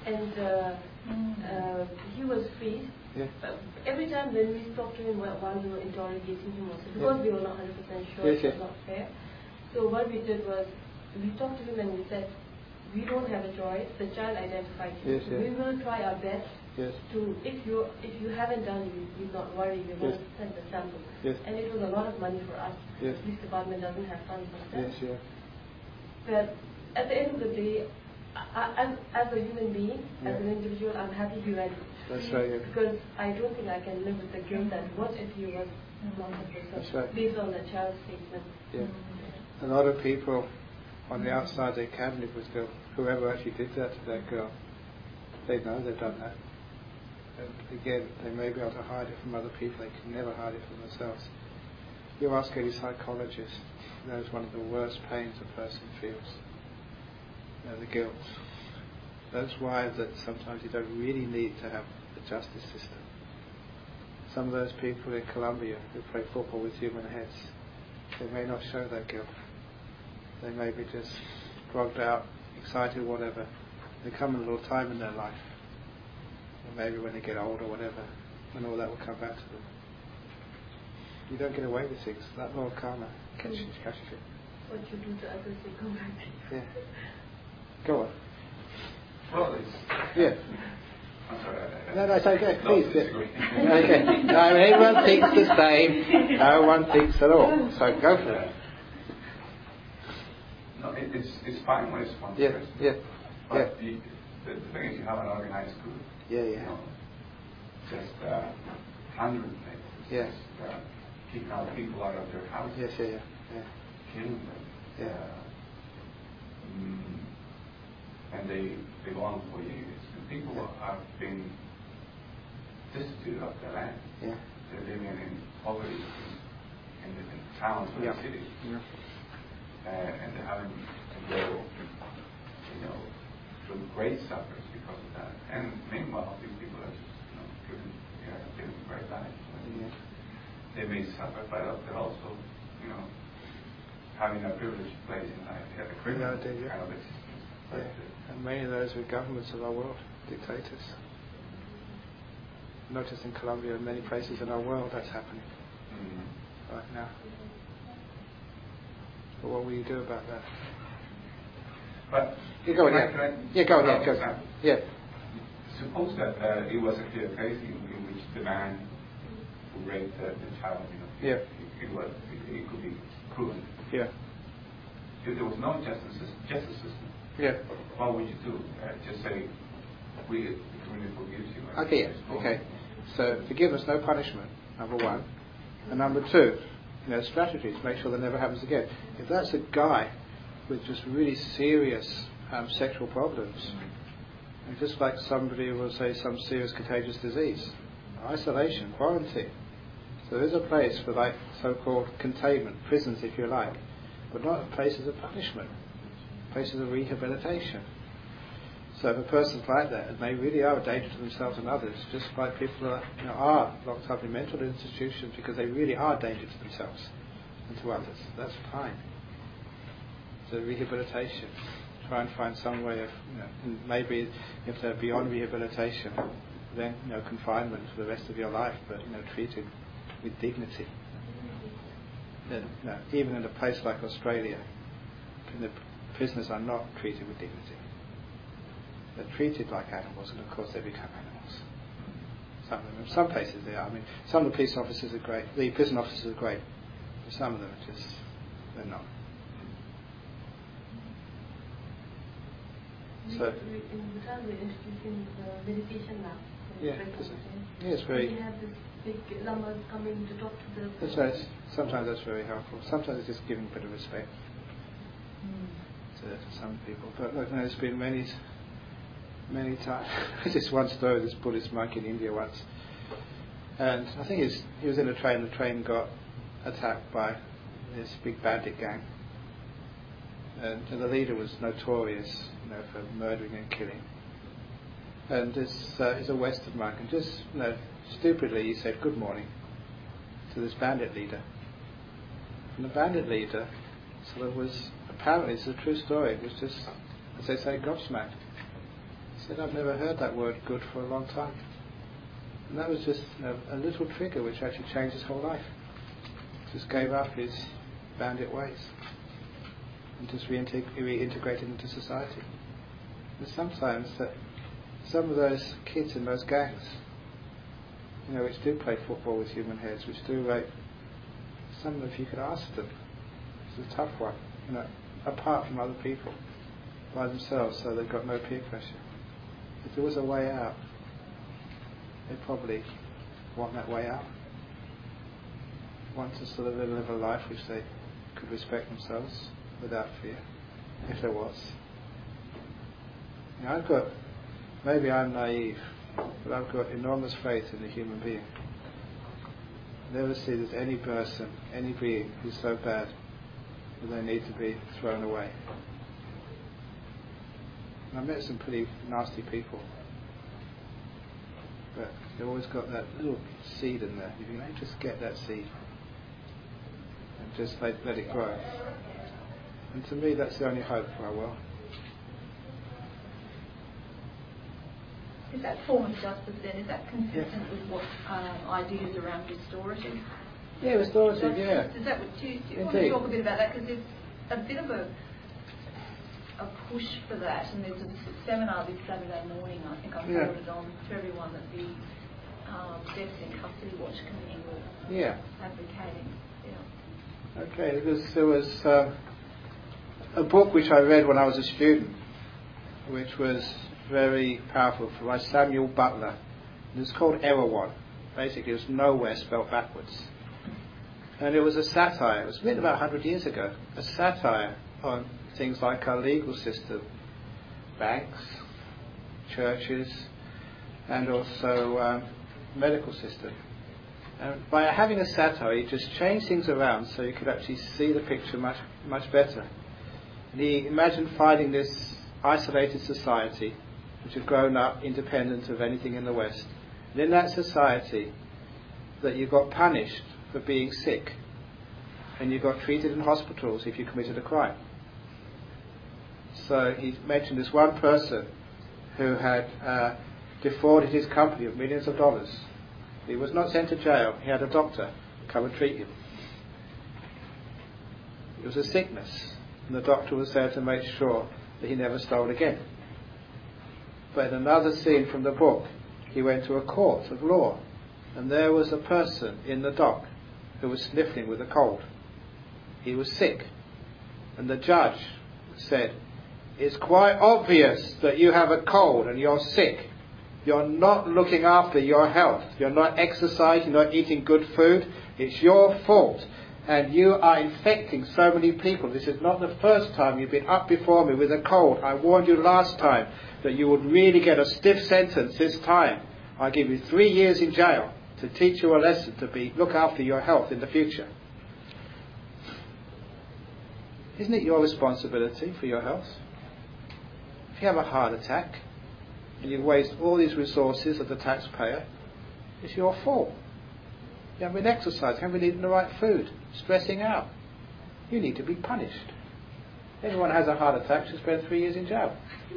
And he was freed. Yeah. Every time when we talked to him while we were interrogating him also, because we were not 100% sure it was not fair. So what we did was, we talked to him and we said, we don't have a choice. The child identified him. So we will try our best to, if you haven't done, you not worry, we will send the sample. And it was a lot of money for us. The police department doesn't have funds for that. But at the end of the day, as a human being, as an individual, I'm happy he went. That's right. Because I don't think I can live with the guilt that what if he was not a person, That's right. based on the child's statement. Yeah. A lot of people on the outside, they can live with guilt. Whoever actually did that to that girl, they know they've done that. And again, they may be able to hide it from other people. They can never hide it from themselves. You ask any psychologist, knows one of the worst pains a person feels. The guilt. That's why that sometimes you don't really need to have a justice system. Some of those people in Colombia who play football with human heads, they may not show that guilt. They may be just grogged out, excited, whatever. There come a little time in their life, or maybe when they get old or whatever, and all that will come back to them. You don't get away with things. That law of karma catches you. What you do to others, they come back. Yeah. Go on. Well, it's... Yeah. I'm sorry. No, it's okay. Please. Disagree. Okay. No, everyone thinks the same. No one thinks at all. So go for it. No, it's fine when it's one person. Yeah. But the thing is, you have an organized group. Yeah. You know, just 100 places. Yeah. Kicking out people out of their houses. Yes, yeah. Killing them. Yeah. And they go on for years. And people have been destitute of their land. Yeah. They're living in poverty in towns or cities. Yeah. And they're having to go, through great suffering because of that. And meanwhile, these people are just, living great lives. Yeah. They may suffer, but they're also, having a privileged place in life. They have a criminal kind of existence. And many of those were governments of our world, dictators. Not just in Colombia, in many places in our world that's happening right now. But what will you do about that? But you go ahead. Go ahead. Yeah. Suppose that it was a clear case in which the man who raped the child, it could be proven. Yeah. If there was no justice system, what would you do? Just say, the community forgives you. Okay. So forgiveness, no punishment, number one. And number two, strategies, make sure that never happens again. If that's a guy with just really serious sexual problems, and just like somebody will say some serious contagious disease, isolation, quarantine. So there is a place for like so-called containment, prisons if you like, but not places of punishment, places of rehabilitation. So if a person's like that, and they really are a danger to themselves and others, just like people are locked up in mental institutions because they really are a danger to themselves and to others, that's fine. So rehabilitation, try and find some way of, and maybe if they're beyond rehabilitation, then confinement for the rest of your life, but treated with dignity. Even in a place like Australia, the prisoners are not treated with dignity. They're treated like animals, and of course they become animals. Some of them, in some places they are. I mean, some of the police officers are great, the prison officers are great, but some of them are just, they're not. So, in Bhutan we're introducing the meditation now. It's very. We have this big lamas coming to talk to the. That's right. Sometimes that's very helpful. Sometimes it's just giving a bit of respect to some people. But look, there's been many times. There's this one story. This Buddhist monk in India once, and I think he was in a train. The train got attacked by this big bandit gang. And the leader was notorious, for murdering and killing. And this is a Western monk, and just, stupidly he said good morning to this bandit leader. And the bandit leader sort of was, apparently, it's a true story, it was just, as they say, gobsmacked. He said, I've never heard that word good for a long time. And that was just a little trigger which actually changed his whole life. Just gave up his bandit ways and just reintegrated into society. And sometimes that some of those kids in those gangs, which do play football with human heads, which do rape, some of them, if you could ask them, it's a tough one, apart from other people. by themselves, so they've got no peer pressure. If there was a way out, they probably want that way out. Want to sort of live a life which they could respect themselves without fear, if there was. Maybe I'm naive, but I've got enormous faith in the human being. I never see there's any person, any being who's so bad that they need to be thrown away. And I've met some pretty nasty people, but they've always got that little seed in there. You can just get that seed and just let it grow. And to me, that's the only hope for our world. Is that form of justice then, is that consistent with what ideas around restorative? Yeah, restorative, justice? Is that what do you want to talk a bit about that? Because there's a bit of a push for that, and there's a seminar this Saturday morning, I think I forwarded on to everyone that the Deaths in Custody Watch Committee were advocating. Yeah. Okay, because there was a book which I read when I was a student, which was very powerful, by Samuel Butler. It was called Erewhon. Basically, it was nowhere spelled backwards. And it was a satire. It was written about 100 years ago. A satire on things like our legal system, banks, churches, and also medical system. And by having a satire, he just changed things around so you could actually see the picture much, much better. And he imagined finding this isolated society which had grown up independent of anything in the West. And in that society, that you got punished for being sick, and you got treated in hospitals if you committed a crime. So he mentioned this one person who had defrauded his company of millions of dollars. He was not sent to jail. He had a doctor come and treat him. It was a sickness, and the doctor was there to make sure that he never stole again. But in another scene from the book, he went to a court of law, and there was a person in the dock who was sniffling with a cold. He was sick, and the judge said, "It's quite obvious that you have a cold and you're sick. You're not looking after your health. You're not exercising, you're not eating good food. It's your fault. And you are infecting so many people. This is not the first time you've been up before me with a cold. I warned you last time that you would really get a stiff sentence this time. I give you 3 years in jail to teach you a lesson to look after your health in the future." Isn't it your responsibility for your health? If you have a heart attack and you waste all these resources of the taxpayer, it's your fault. You haven't been exercising, haven't been eating the right food, stressing out. You need to be punished. Everyone has a heart attack should spend 3 years in jail.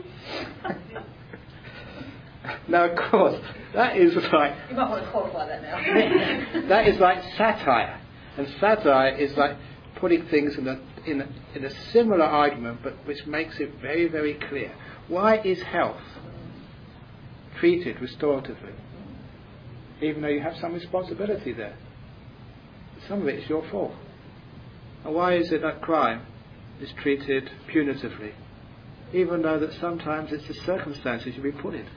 Now, of course, that is like... You might want to qualify that now. That is like satire. And satire is like putting things in a similar argument, but which makes it very, very clear. Why is health treated restoratively? Even though you have some responsibility there. Some of it is your fault. And why is it that crime is treated punitively? Even though that sometimes it's the circumstances you've been put in.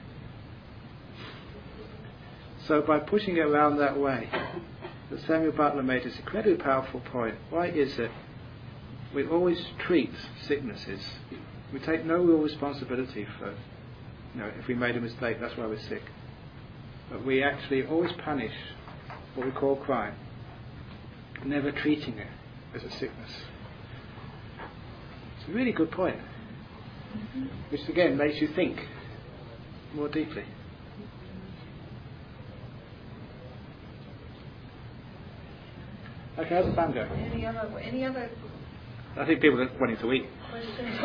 So by pushing it around that way, that Samuel Butler made this incredibly powerful point. Why is it we always treat sicknesses? We take no real responsibility for, if we made a mistake, that's why we're sick. But we actually always punish what we call crime, never treating it as a sickness. It's a really good point, which again makes you think more deeply. Okay, how's the fun going? Any other? I think people are wanting to eat. Questions?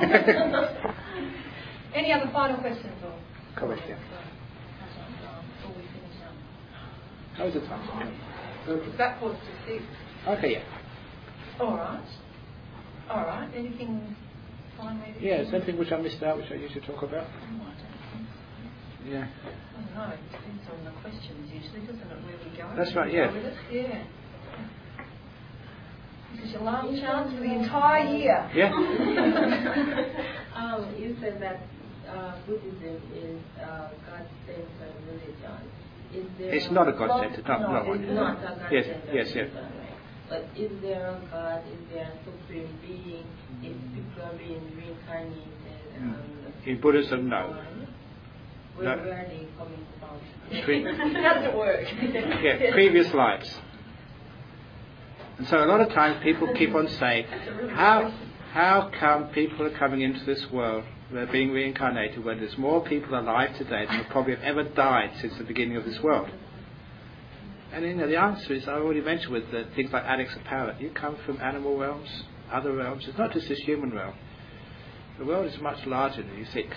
Any other final questions or comments? Yeah. Before we finish up. How's the time? It's about 5:45. Okay, yeah. All right. Anything finally? Yeah, is there anything which I missed out which I usually talk about? Yeah. I don't know. It depends on the questions usually, doesn't it? Where we go. That's right, yeah. Yeah. This is your last chance for the entire year. Yeah. You said that Buddhism is God-centered religion. Is there it's not a God-centered, no, one. It's not a God-centered yes. religion, right? But is there a God? Is there a supreme being? Is people are being reincarnated? In Buddhism, no. Where are they coming from? How does it work? Previous lives. And so a lot of times people keep on saying, how come people are coming into this world, they're being reincarnated, when there's more people alive today than probably have ever died since the beginning of this world? And the answer is, I already mentioned with things like addicts of power, you come from animal realms, other realms. It's not just this human realm. The world is much larger than you think.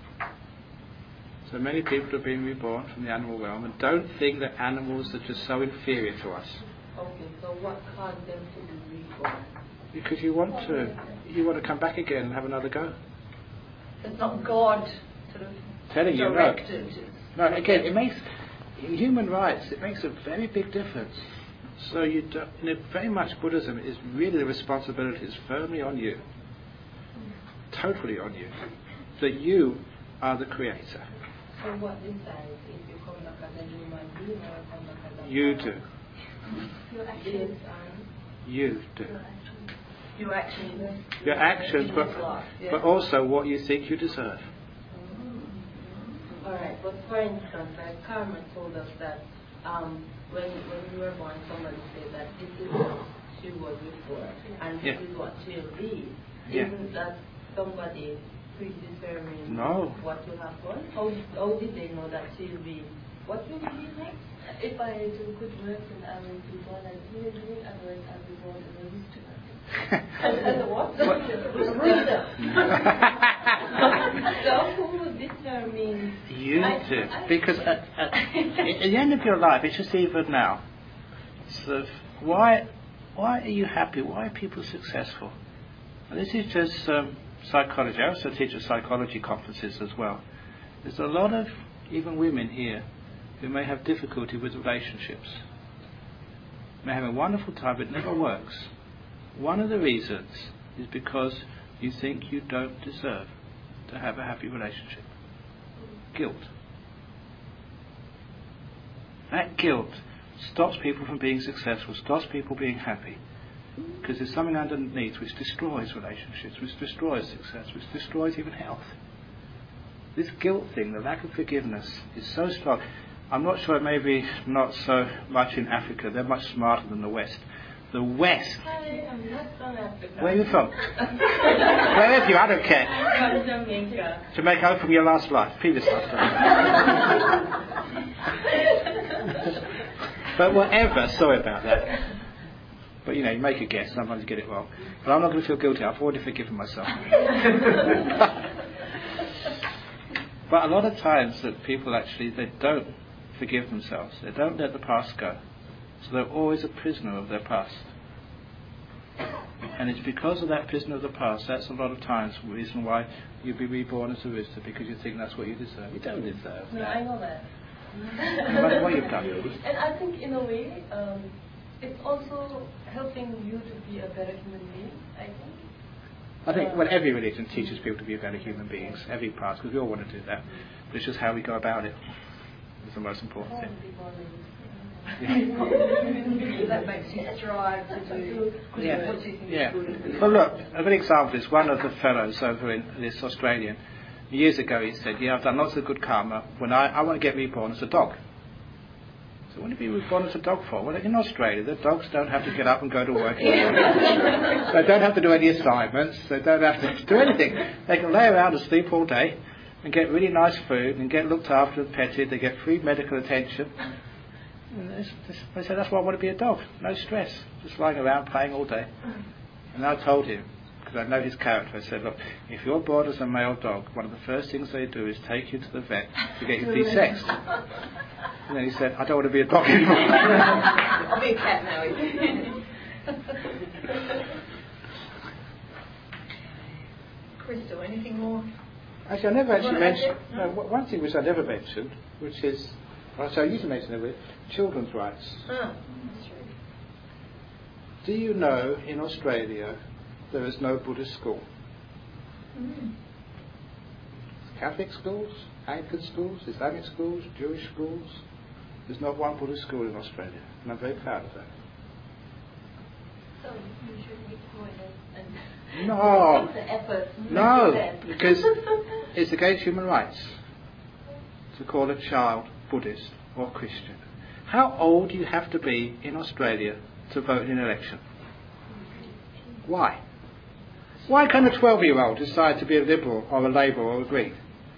So many people are being reborn from the animal realm and don't think that animals are just so inferior to us. Okay, so what caused them to be reborn? Because you want to come back again and have another go. It's not God sort of telling you directed. No, again, it makes in human rights. It makes a very big difference. So very much Buddhism is really the responsibility is firmly on you, totally on you. That you are the creator. So what decides if you come back as a human being or come back as a You do. You do. Your actions, but also what you think you deserve. Alright, but for instance, like Karma told us that when we were born, somebody said that this is what she was before, and this is what she'll be. Isn't that somebody predetermined what will happen? How did they know that she'll be? What will be next? If I do good work, then I will be born as a human being, otherwise I will be born as a rooster. As a what? Rooster. So who will determine? You do. Because at the end of your life, it's just even now. So why are you happy? Why are people successful? And this is just psychology. I also teach at psychology conferences as well. There's a lot of even women here who may have difficulty with relationships. May have a wonderful time, but it never works. One of the reasons is because you think you don't deserve to have a happy relationship. Guilt. That guilt stops people from being successful, stops people being happy. Because there's something underneath which destroys relationships, which destroys success, which destroys even health. This guilt thing, the lack of forgiveness, is so strong. I'm not sure, maybe not so much in Africa. They're much smarter than the West. The West. I'm not from Africa. Where are you from? Wherever you, I don't care. From Jamaica. Jamaica, from your last life, previous life. But whatever, sorry about that. But you make a guess, sometimes you get it wrong. But I'm not going to feel guilty, I've already forgiven myself. But a lot of times that people actually, they don't forgive themselves. They don't let the past go. So they're always a prisoner of their past. And it's because of that prisoner of the past, that's a lot of times the reason why you'll be reborn as a rooster, because you think that's what you deserve. You don't deserve that. No, I know that. That's what you've done. And I think in a way, it's also helping you to be a better human being, I think. I think every religion teaches people to be better human beings, every part, because we all want to do that. But it's just how we go about it is the most important thing. That makes you strive to do what you think is good. Well, look, a good example is one of the fellows over in this Australian. Years ago he said, I've done lots of good karma. When I want to get reborn as a dog. So what do you be reborn as a dog for? Well, in Australia, the dogs don't have to get up and go to work in the morning. They don't have to do any assignments. They don't have to do anything. They can lay around and sleep all day and get really nice food and get looked after and petted. They get free medical attention. They said, that's why I want to be a dog. No stress. Just lying around playing all day. And I told him, because I know his character, I said, look, if you're born as a male dog, one of the first things they do is take you to the vet to get you de-sexed. And then he said, I don't want to be a dog anymore. I'll be a cat now. Crystal, anything more? Actually, I never actually mentioned, one thing which I never mentioned, which is, I used to mention it with children's rights. That's true. Do you know in Australia there is no Buddhist school? Catholic schools, Anglican schools, Islamic schools, Jewish schools. There's not one Buddhist school in Australia, and I'm very proud of that. So you should be quiet and No. take the effort. No, because it's against human rights to call a child Buddhist or Christian. How old do you have to be in Australia to vote in an election? Why? Why can a 12-year-old decide to be a Liberal or a Labour or a Green?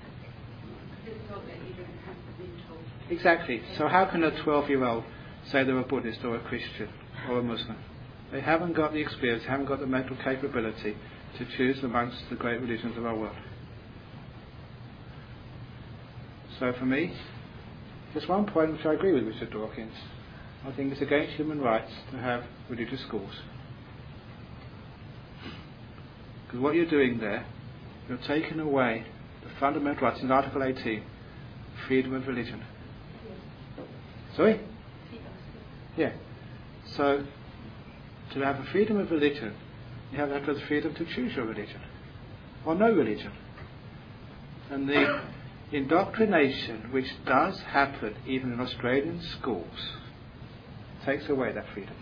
Exactly. So how can a 12-year-old say they're a Buddhist or a Christian or a Muslim? They haven't got the experience, haven't got the mental capability to choose amongst the great religions of our world. So for me, there's one point which I agree with Richard Dawkins. I think it's against human rights to have religious schools. Because what you're doing there, you're taking away the fundamental rights in Article 18, freedom of religion. Sorry? Yeah. So, to have a freedom of religion, you have to have the freedom to choose your religion, or no religion. And the indoctrination which does happen even in Australian schools takes away that freedom.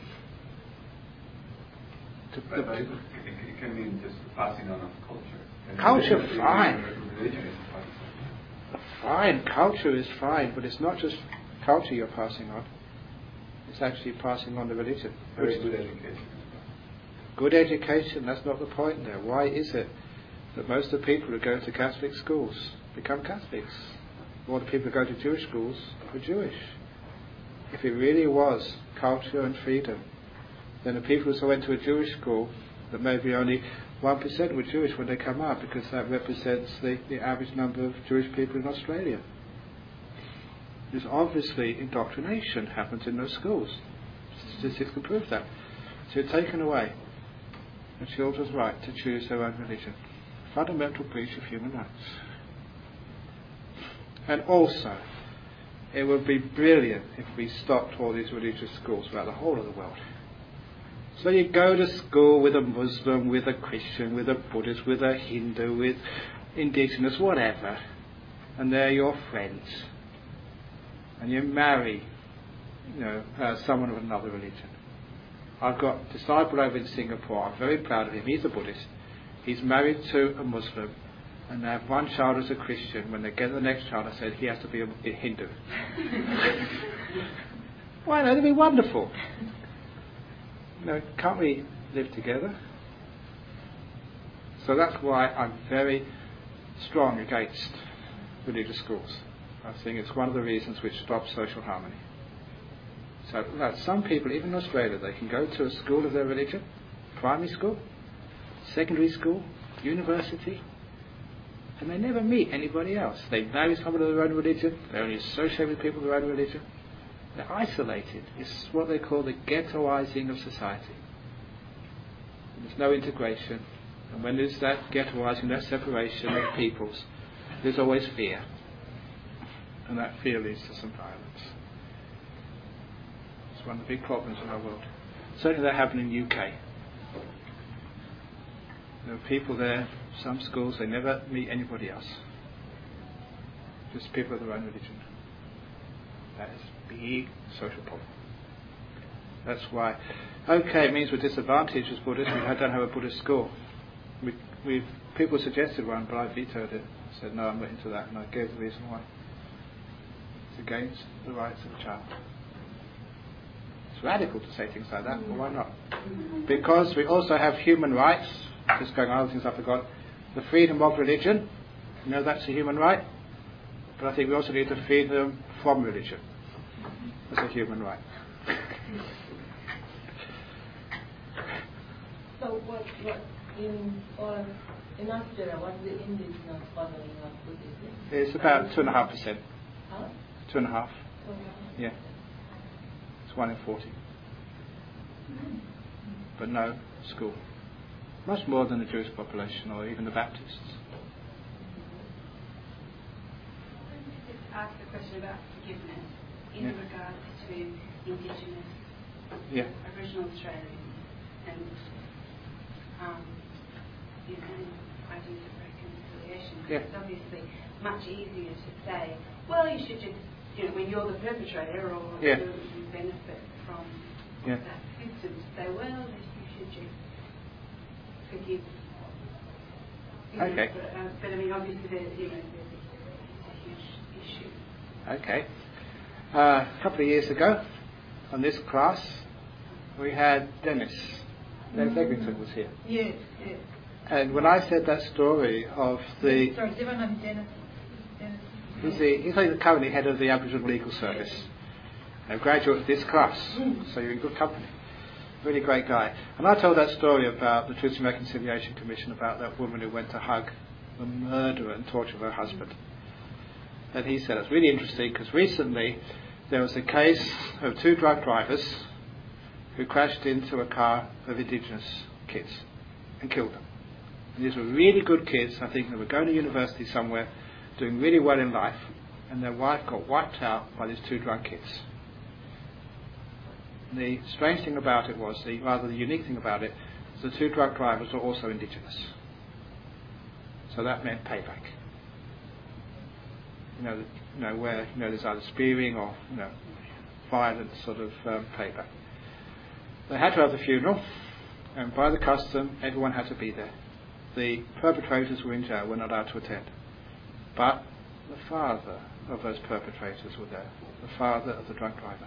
But it can mean just passing on of culture. Culture, fine. Religion is passing on. Fine, culture is fine, but it's not just culture you're passing on. It's actually passing on the religion. Very good education. Good education, that's not the point there. Why is it that most of the people who go to Catholic schools become Catholics? Or the people who go to Jewish schools are Jewish? If it really was culture and freedom, then the people who went to a Jewish school, that maybe only 1% were Jewish when they come out, because that represents the average number of Jewish people in Australia. There's obviously indoctrination happens in those schools. Statistics can prove that. So you're taking away the children's right to choose their own religion. Fundamental breach of human rights. And also, it would be brilliant if we stopped all these religious schools throughout the whole of the world. So you go to school with a Muslim, with a Christian, with a Buddhist, with a Hindu, with indigenous, whatever, and they're your friends. And you marry, someone of another religion. I've got a disciple over in Singapore. I'm very proud of him. He's a Buddhist. He's married to a Muslim, and they have one child as a Christian. When they get the next child, I said he has to be a Hindu. Why? That'd be wonderful. Can't we live together? So that's why I'm very strong against religious schools. I think it's one of the reasons which stops social harmony. So some people, even in Australia, they can go to a school of their religion, primary school, secondary school, university, and they never meet anybody else. They marry someone of their own religion, they only associate with people of their own religion. They're isolated. It's what they call the ghettoising of society. There's no integration. And when there's that ghettoising, that separation of peoples, there's always fear. And that fear leads to some violence. It's one of the big problems in our world. Certainly that happened in the UK. There are people there, some schools, they never meet anybody else. Just people of their own religion. That is a big social problem. That's why, it means we're disadvantaged as Buddhists. We don't have a Buddhist school. People suggested one, but I vetoed it. I said, no, I'm not into that, and I gave the reason why. It's against the rights of a child. It's radical to say things like that, but why not? Because we also have human rights. Just going on other things I forgot. The freedom of religion, that's a human right. But I think we also need the freedom from religion. That's a human right. So what in Australia, what's the indigenous following of Buddhism? It's about 2.5%. Huh? 2.5%. Yeah. It's 1 in 40. But no school. Much more than the Jewish population or even the Baptists. Just ask a question about forgiveness in regards to Indigenous Aboriginal Australians and ideas of reconciliation. reconciliation. Yeah. It's obviously much easier to say, well, you should just, when you're the perpetrator or you benefit from that system, to say, well, you should just forgive. Okay. But I mean, obviously, there's a huge issue. Okay. A couple of years ago, on this class, we had Dennis. Dennis Eglinton was here. Yes, yes. And when I said that story of the... Sorry, does everyone know who Dennis is? He's currently head of the Aboriginal Legal Service. A graduate of this class, so you're in good company. Really great guy. And I told that story about the Truth and Reconciliation Commission, about that woman who went to hug the murderer and torture her husband. And he said it's really interesting because recently there was a case of 2 drunk drivers who crashed into a car of Indigenous kids and killed them. And these were really good kids. I think they were going to university somewhere, doing really well in life, and their wife got wiped out by these 2 drunk kids. The strange thing about it was, the unique thing about it, was the 2 drunk drivers were also Indigenous. So that meant payback. Where there's either spearing or violent sort of payback. They had to have the funeral, and by the custom, everyone had to be there. The perpetrators were in jail, were not allowed to attend. But the father of those perpetrators were there, the father of the drunk driver,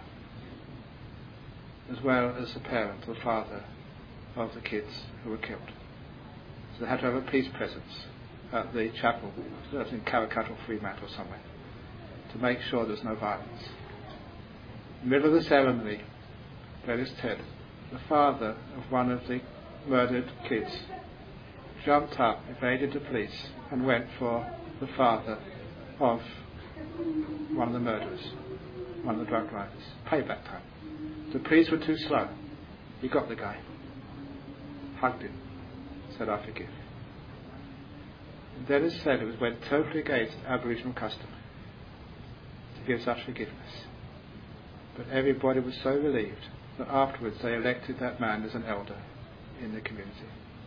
as well as the parent, the father of the kids who were killed. So they had to have a peace presence at the chapel, that's in Caracut or Fremantle or somewhere, to make sure there's no violence. In the middle of the ceremony, Dennis Ted, the father of one of the murdered kids, jumped up, evaded the police, and went for the father of one of the murderers, one of the drunk drivers. Payback time. The police were too slow. He got the guy, hugged him, said, I forgive. And Dennis said it went totally against Aboriginal custom to give such forgiveness. But everybody was so relieved that afterwards they elected that man as an elder in the community.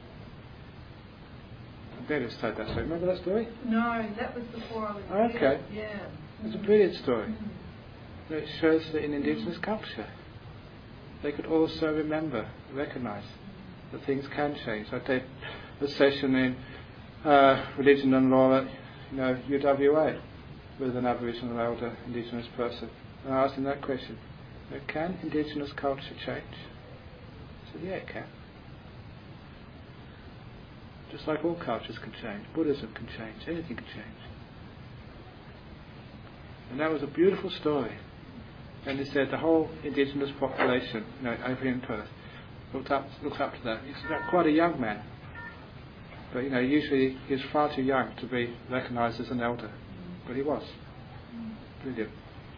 And Dennis told that story. Remember that story? No, that was before I was Okay. Yeah. It's a brilliant story. It shows that in Indigenous culture they could also recognise that things can change. I did a session in religion and law at UWA with an Aboriginal elder, Indigenous person. And I asked him that question. Can Indigenous culture change? He said, yeah, it can. Just like all cultures can change. Buddhism can change. Anything can change. And that was a beautiful story. And he said the whole Indigenous population, over in Perth, looked up to that. He's quite a young man. But, usually he's far too young to be recognised as an elder. But he was. Brilliant.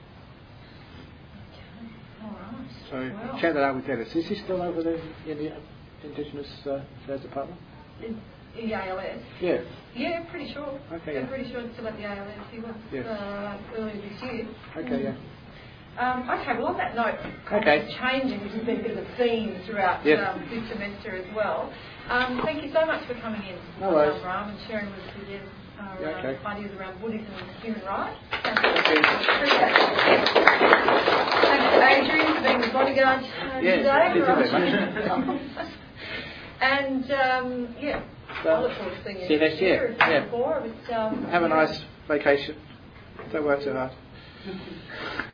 So check that out with Dennis. Is he still over there in the Indigenous Affairs Department? In the ALS? Yeah. Yeah, pretty sure. Okay, I'm pretty sure it's still at the ALS. He was earlier this year. Okay, yeah. Okay, well on that note, changing, which has been a bit of a theme throughout this semester as well. Thank you so much for coming in, Bram, and sharing with us again our ideas around Buddhism and human rights. Thank you. Thanks to Adrian for being the bodyguard today. And I look forward to seeing you see you next year. Have a nice vacation. Don't work too hard.